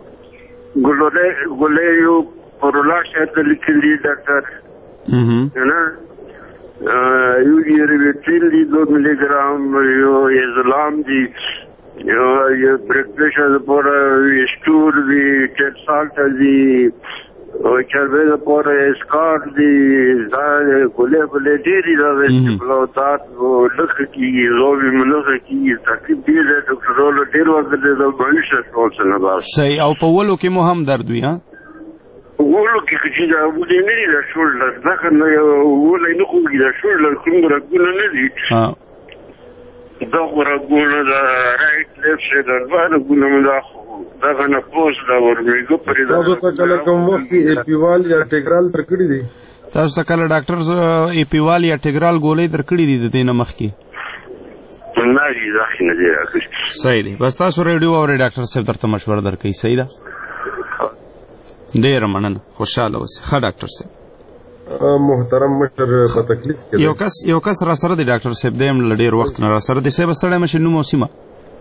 ګولې یو پرولا شته لیکلي ډاکټر نه یو یې دی 2 ملي ګرام یو ازلام دی یو بلډ پريشر پر شتور دی ټیټ سالټ دی او چربه د پوره اسکار دی ځای ګولې ډېری راوځي بلوتات او لکه کیږي زوبي منغه کیږي تکلیف دی د ډاکټرولو ډېر وخت د باندې شول څه نه بس صحیح او په ولو کې مو هم درد وي ها ولو کې چې دا ودې نه دی شول ځکه نو ولې نه کوي دا شول کوم راګونه نه دي دا راګونه دا رائټ لیفټ دا راګونه دا دا نه پوس دا ورمېګو پرې دا تاسو ته کله کوم وخت ایپیوال یا ټیګرال درکړي دي تاسو ته کله ډاکټر ایپیوال یا ټیګرال ګولې درکړي دي د دې نه مخکې نه دي ځکه نه دی راکړي صحیح دی بس تاسو ریډیو او ډاکټر صاحب درته مشوره درکړي صحیح ده ډېره مننه، خوشحاله اوسئ. ښه ډاکټر صاحب. محترم مشر په تکلیف کې یو کس را سره دی ډاکټر صاحب، دی هم له ډېر وخت نه را سره دی. صاحب ستړی مه شئ، نوم او سیمه.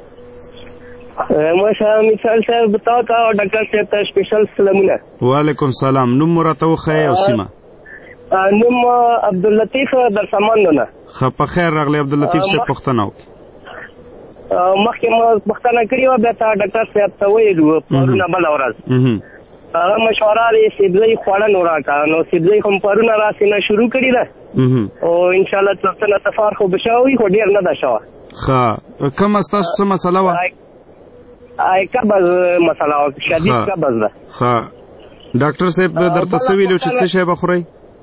ماشا مثال صاحب تاسو ته او ډاکټر صاحب ته سپیشل سلامونه. وعلیکم سلام. نوم مو راته وښایئ او سیمه. نوم عبداللطیف در سامانو نه. ښه، په خیر راغلی عبداللطیف صاحب. پوښتنه وکړئ. مخکې ما پوښتنه کړې وه، بیا ته ډاکټر صاحب ته ویلي وو پرونه بله ورځ هغه مشوره د سبزۍ خوړلو راکړه. نو سبزۍ خو پرونه راسې نه شروع کړې ده او انشاءالله څه نه سفار خو به شوی، خو ډېر نه ده شوه. ښه، کومه ستاسو څه مسله وه؟ قبض مسله وه، شدید قبض ده. ښه، ډاکټر صاحب درته څه ویلي چې څه شی به خورئ؟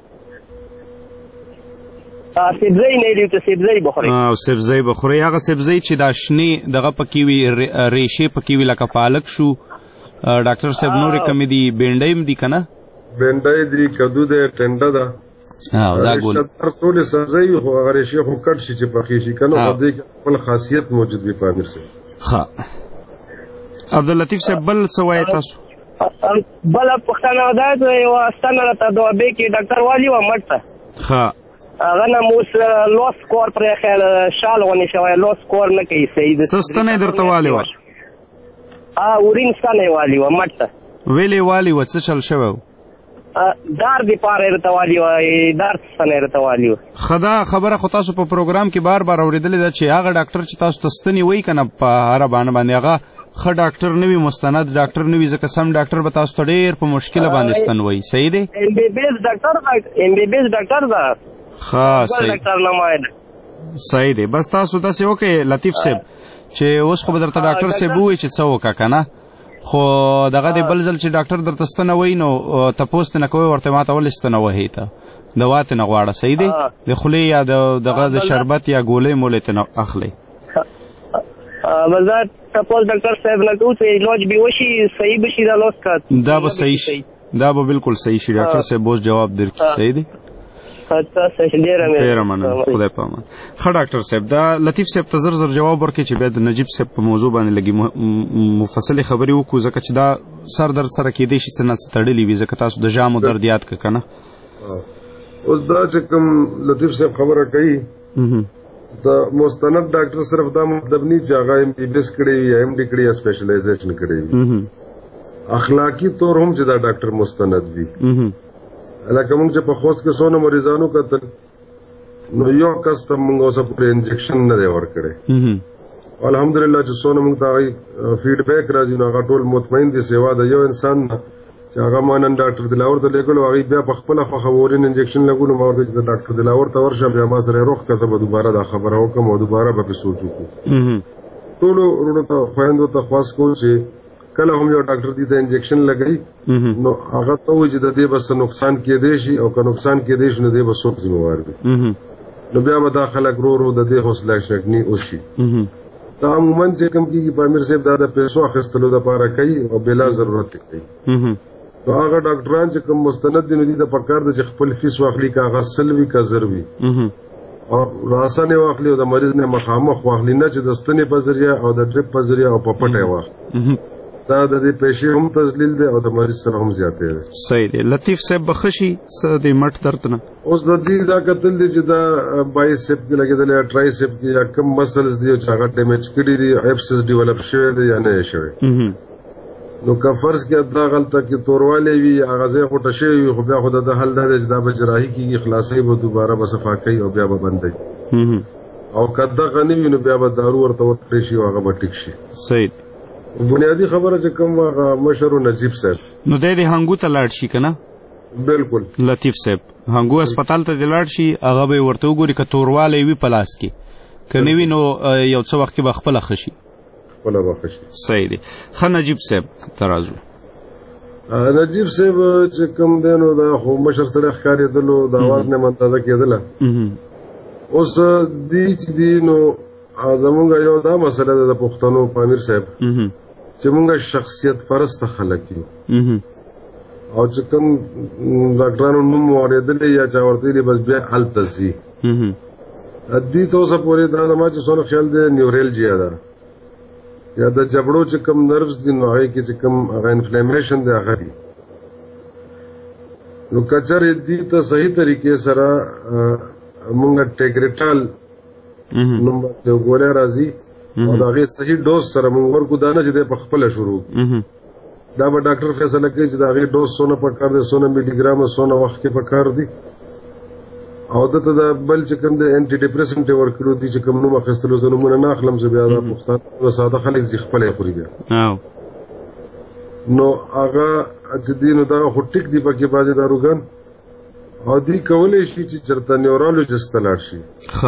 سبزۍ نه ویلي چې سبزۍ به خورئ. او سبزۍ به خورئ. هغه سبزۍ چې دا شنې دغه پکې وي، ریشې پکې وي، لکه پالک شو ډاکټر صاحب، نورې کمې دي، بینډۍ هم دي که نه؟ بینډۍ دي، کدو دی، ټنډه ده، دا ګول ټولې سبزۍ وي، خو هغه ریشې خو کټ شي چې پخې شي که نه، په دې کې خپل خاصیت موجود وي. په امیر صاحب. ښه، عبداللطیف صاحب بل څه وایي تاسو؟ بله پوښتنه دا ده، یوه ستنه راته دوابۍ کې ډاکټر والي وه مټ ته. ښه، هغه نه مو اوس لوس کور پرې خیال شال غونې شوی، لوس کور نه کوي صحیح. څه ستنه یې درته والې وه؟ ورین ستنه یې والي وه مټ ته. ویلې والي وه، څه چل شوی و؟ دار دپاره یې راته والي وه، دار ستنه یې راته والي وه. ښه، دا خبره خو تاسو په پروګرام کې بار بار اورېدلې ده چې هغه ډاکټر چې تاسو ته ستنې وایي که نه په هره بانه باندې، هغه ښه ډاکټر نه وي، مستند ډاکټر نه وي، ځکه سم ډاکټر به تاسو ته ډېر په مشکله باندې ستن وایي. صحیح دی؟ MBBS ډاکټر ده. ښه، صحیح دی. بس تاسو داسې وکړئ لطیف صاحب چې اوس خو به درته ډاکټر صاحب ووایي چې څه وکړه که نه، خو دغه د بل ځل چې ډاکټر درته ستنه وایي نو تپوس ترې نه کوئ ورته ما ته ولې ستنه وهې ته، دوا ترې نه غواړه. صحیح دی؟ د خولې یا دغه د شربت یا ګولۍ مولۍ ترې نه اخلئ. بس دا تپوس ډاکټر صاحب نه کوو چې علاج به وشي، صحیح به شي دا لوس کا؟ دا به صحیح شي، دا به بالکل صحیح شي. ډاکټر صاحب اوس جواب درکړي. صحیح دی؟ ډېره مننه، خدای په امان. ښه ډاکټر صاحب، دا لطیف صاحب ته زر جواب ورکړئ چې بیا د نجیب صاحب په موضوع باندې لږې مفصلې خبرې وکړو، ځکه چې دا سر درد سره کېدی شي څه نه څه تړلي وي، ځکه تاسو د ژامو درد یاد کړه که نه. اوس دا چې کوم لطیف صاحب خبره کوي، د مستند ډاکټر صرف دا مطلب نه چې هغه MBBS کړی وي یا MD کړی یا سپیشلایزیشن کړی وي، اخلاقي طور هم چې دا ډاکټر مستند وي. لکه موږ چې په خوست کې څونه مریضانو کتل، نو یو کس ته موږ اوسه پورې انجکشن نه دی ورکړی. الحمدلله چې څونه موږ ته هغې فیډبیک راځي، نو هغه ټول مطمئن دي سیوا د یو انسان نه چې هغه ما نن ډاکټر دلاور ته لیږلو، هغې بیا په خپله خوښه وورین انجکشن لګولو. ما ورته چې د ډاکټر دلاور ته ورشه، بیا ما سره یې روغ کړه، زه به دوباره دا خبره وکړم او دوباره به پرې سوچ وکړو. ټولو وروڼو ته خویندو ته خواست کوو چې کله هم یو ډاکټر دې ته انجکشن لګوي نو هغه ته وایي چې د دې به څه نقصان کېدی شي، او که نقصان کېدی شي نو دې به څوک ذمهوار وي. نو بیا به دا خلک ورو ورو د دې حوصله شکني وشي. دا عموما چې کوم کېږي په امیر صاحب دا د پیسو اخیستلو دپاره کوي او بلا ضرورت یې کوي. نو هغه ډاکټران چې کوم مستند دي نو دې ته پکار ده چې خپل فیس واخلي، که هغه 100 وي که 1000 وي، او راسن یې واخلي او د مریض نه مخامخ واخلي، نه چې د ستنې په ذریعه او د ډریپ په ذریعه او په پټه یې واخلي. دا د دې پیسې هم تذلیل دی او د مریض سره هم زیاتې دی. صحیح دی. لطیف صاحب به ښه شي څه د مټ درد نه؟ اوس د دې دا کتل دی چې دا بایسپ کې لګېدلی یا ټرایسپ کې یا کوم مسلز دي چې هغه ډیمیج کړي دي، ایپسس ډیولپ شوی دی یا نه یې شوی. نو که فرض کې دا غلطه کې توروالی وي، هغه ځای غوټه شوی وي، خو بیا خو د حل دا دی چې دا به جراحي کېږي، خلاصوي به، دوباره به صفا کوي او بیا به بندوي. او که دغه نه وي نو بیا به دارو ورته ورکړی شي او هغه به ټیک شي. صحیح. بنیادی خبره چې کوم هغه مشر نجیب صاحب نو دی د هنګو ته لاړ شي که نه؟ بالکل. لطیف صاحب هنګو هسپتال ته دې لاړ شي، هغه به یې ورته وګوري که توروالی وي په لاس کې، که نه وي نو یو څه وخت کې به خپله ښه شي. خپله به ښه شي. صحیح دی. ښه نجیب صاحب ته راځو. نجیب صاحب چې کوم دی نو دا خو مشر سره ښکارېدلو، د اواز نه مندازه کېدله. اوس دی چې دی نو زمونږ یو دا مسله ده د پښتنو په امیر صاحب چې مونږ شخصیت پرسته خلک یو، او چې کوم ډاکټرانو نوم اورېدلی یا چا ورته ویلي بس بیا هلته ځي. دې ته اوسه پورې دا زما چې څونه خیال دی نیورلجیا ده یا د جبړو چې کوم نروز دي نو هغې کې چې کوم هغه انفلیمیشن دی هغه دي. نو کچر دې ته صحیح طریقې سره مونږ ټیګریټال نمبر یو ګولۍ راځي او د هغې صحیح ډوز سره مونږ ورکو دا نه چې دی په خپله شروع دا به ډاکټر فیصله کوي چې د هغې ډوز څونه پکار دی څونه ملي ګرامه څونه وخت کې پکار دي او دته د بل چې کوم د انټي ډیپریسنټ یې ورکړو دي چې کوم نوم اخیستلو زه نومونه نه اخلم زه بیا دا پښتانه ساده خلک ځي خپله یې خوري بیا نو هغه چې دي نو دغه خو ټیک دي پکې بعضې داروګان او دوی کولی شي چې چېرته نیورالوجست ته لاړ شي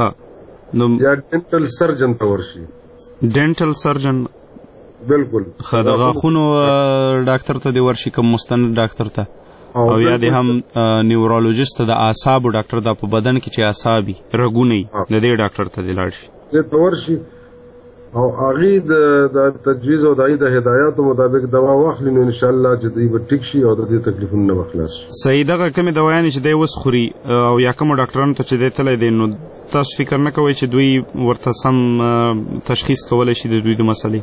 یا ډینټل سرجن ته ورشي ډینټل سرجن بالکل د غاښونو ډاکټر ته دې ورشي کوم مستند ډاکټر ته او یا دې هم نیورولوژیست د اعصابو ډاکټر دا په بدن کې چې اعصاب وي رګونه یي د دې ډاکټر ته دې لاړ شي دې ته ورشي او هغې د تجویز او د هغې د هدایاتو مطابق دوا واخلي نو انشاءالله چې دوی به ټیک شي او د دې تکلیفونو نه به خلاص شي صحیح دغه کومې دوايانې چې دی اوس خوري او یا کومو ډاکټرانو ته چې دی تللی دی نو تاسو فکر نه کوئ چې دوی ورته سم تشخیص کولی شي د دوی د مسلې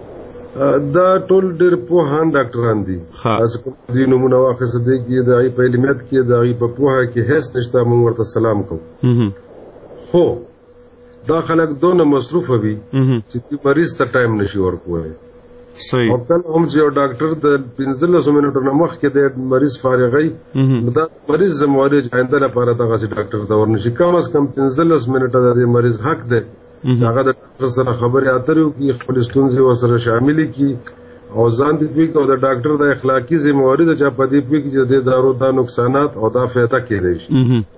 دا ټول ډېر پوهان ډاکټران دي دوی نومونه واخیسته دی کې د هغې په علمیت کې د هغې په پوهه کې هیڅ نشته موږ ورته سلام کوو خو دا خلک دونه مصروفه وي چې دوی مریض ته ټایم نشي ورکولی او کله هم چې یو ډاکټر د 15 منټو نه مخکې د مریض فارغوي دا مریض ذمواري چې آینده لپاره دغسې ډاکټر ته ورنشي کم از کم 15 منټه د دې مریض حق دی هغه د ډاکټر سره خبرې اترې وکړي خپلې ستونزې ورسره شاملې کړي او ځان دې پوه کړي او د ډاکټر د اخلاقي ذمواري ده چې په دې پوه کړي چې د دې دارو دا نقصانات او دا فایده کېدی شي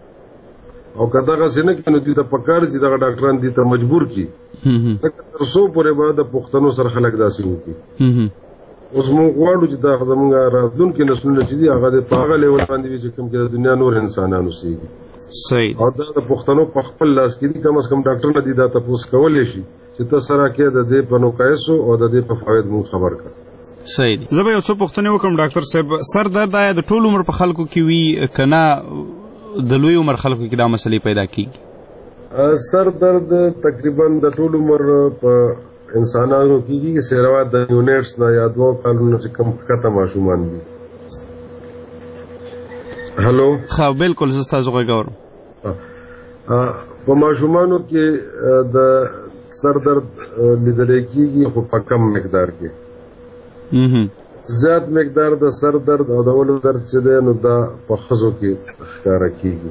او که دغسې نه کړي نو دوی ته پکار چې دغه ډاکټران دې ته مجبور کړي ځکه تر څو پورې به د پښتنو سره خلک داسې وکړي اوس موږ غواړو چې دا زموږ راتلونکي نسلونه چې دي هغه دې په هغه لیول باندې وي چې کوم کې د دنیا نور انسانان اوسېږي صحیح او دا د پښتنو په خپل لاس کې دي کم از کم ډاکټر نه دي دا تپوس کولی شي چې ته سره کې د دې په نقایصو او د دې په فواید مونږ خبر کړه صحیح دي زه به یو څه پوښتنې وکړم ډاکټر صاحب سر درد آیا د ټول عمر په خلکو کې وي که نه د لوی عمر خلکو کې دا مسلې پیدا کېږي سر درد تقریبا د ټول عمر په انسانانو کېږي سیروا د یونیټس نه یا 2 کالونو چې کم ښکته ماشومان دي هلو ښه بالکل زه ستاسو غږ اورم په ماشومانو کې د سر درد لیدلی کېږي خو په کم مقدار کې زیات مقدار د سر درد او د ولو درد چې دی نو دا په ښځو کې ښکاره کېږي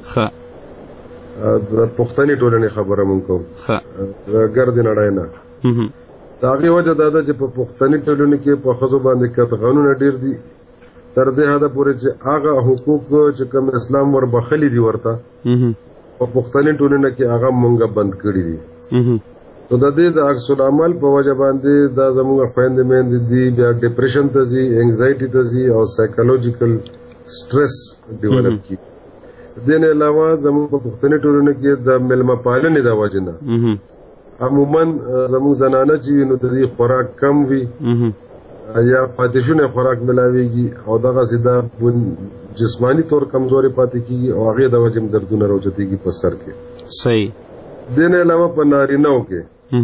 د پښتني ټولنې خبره مونږ کوو د ګردې نړۍ نه د هغې وجه دا ده چې په پښتني ټولنې کې په ښځو باندې قطغانونه ډېر دي تر دې حده پورې چې هغه حقوق چې کوم اسلام وربخلي دي ورته په پښتني ټولنه کې هغه مونږه بند کړي دي نو د دې د عکس العمل په وجه باندې دا زموږ خویندې میندې دي بیا ډپریشن ته ځي انگزایټي ته ځي او سایکولوژیکل سټرس ډیولپ کیږي دې نه علاوه زموږ په پښتني ټولنه کې د میلمه پالنې د وجه نه عموما زموږ زنانه چې نو د دې خوراک کم وي یا پاتې خوراک ملاویږي او دغسې دا جسمانی طور کمزوري پاتې کېږي او هغې د وجې دردونه راوچتېږي په سر کې صحیح دې نه علاوه په نارینهو کې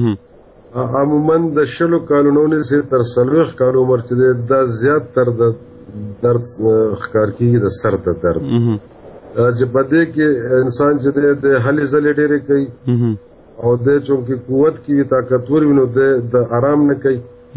عموما د 20 کالونو ونیسې تر 40 کالو عمر چې دی دا زیات تر د درد ښکار کېږي د سر د درد چې په دې کې انسان چې دی د هلې ځلې ډېرې کوي او دی چونکې قوت کې وي طاقتور وي نو دی د آرام نه کوي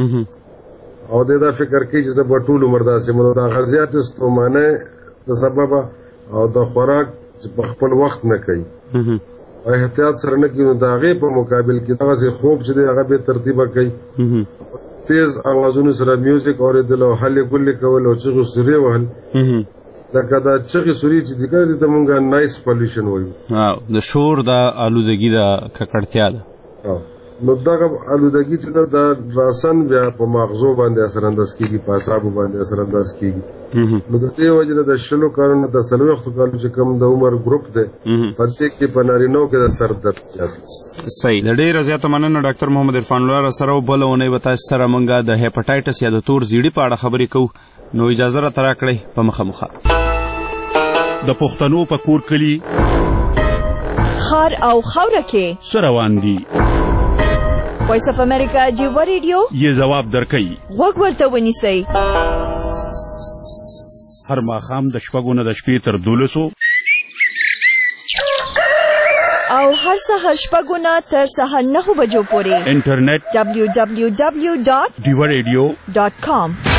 او دا فکر کوي چې زه به ټول عمر داسې یم نو د هغه زیاتې ستومانۍ د سببه او د خوراک چې په خپل وخت نه کوي او احتیاط سره نه کوي نو د هغې په مقابل کې دغسې خوب چې دی هغه بې ترتیبه کوي تیز اوازونو سره میوزیک اورېدل او هلې ګلې کول او چغې سورې وهل لکه دا چغې سورې چې دي که دې ته مونږ نایس پلیوشن وایو د شور د آلودګي د ککړتیا ده نو دغه آلودګي چې ده دا راسن بیا په ماغزو باندې اثرانداز کېږي په اعصابو باندې اثرانداز کېږي نو د دې وجې نه د 20 کالونو د 40 کالو چې کوم د عمر ګروپ دی په دې کې په نارینهو کې د سر درد زیات صحیح د ډېره زیاته مننه ډاکټر محمد عرفان الله را سره بله اونۍ به تاسو سره موږ د هیپاټایټس یا د تور زیړي په اړه خبرې کوو نو اجازه راته راکړئ په مخه د پښتنو په کور کلي خار او خاوره کې څه روان دي وایس اف امریکا جیبا ریډیو یې ځواب درکوي غوږ ورته ونیسئ هر ماښام د 6 نه د شپې تر 12 او هر سهار 6 نه تر سهار 9 بجو پورې انټرنیټ www.divaradio.com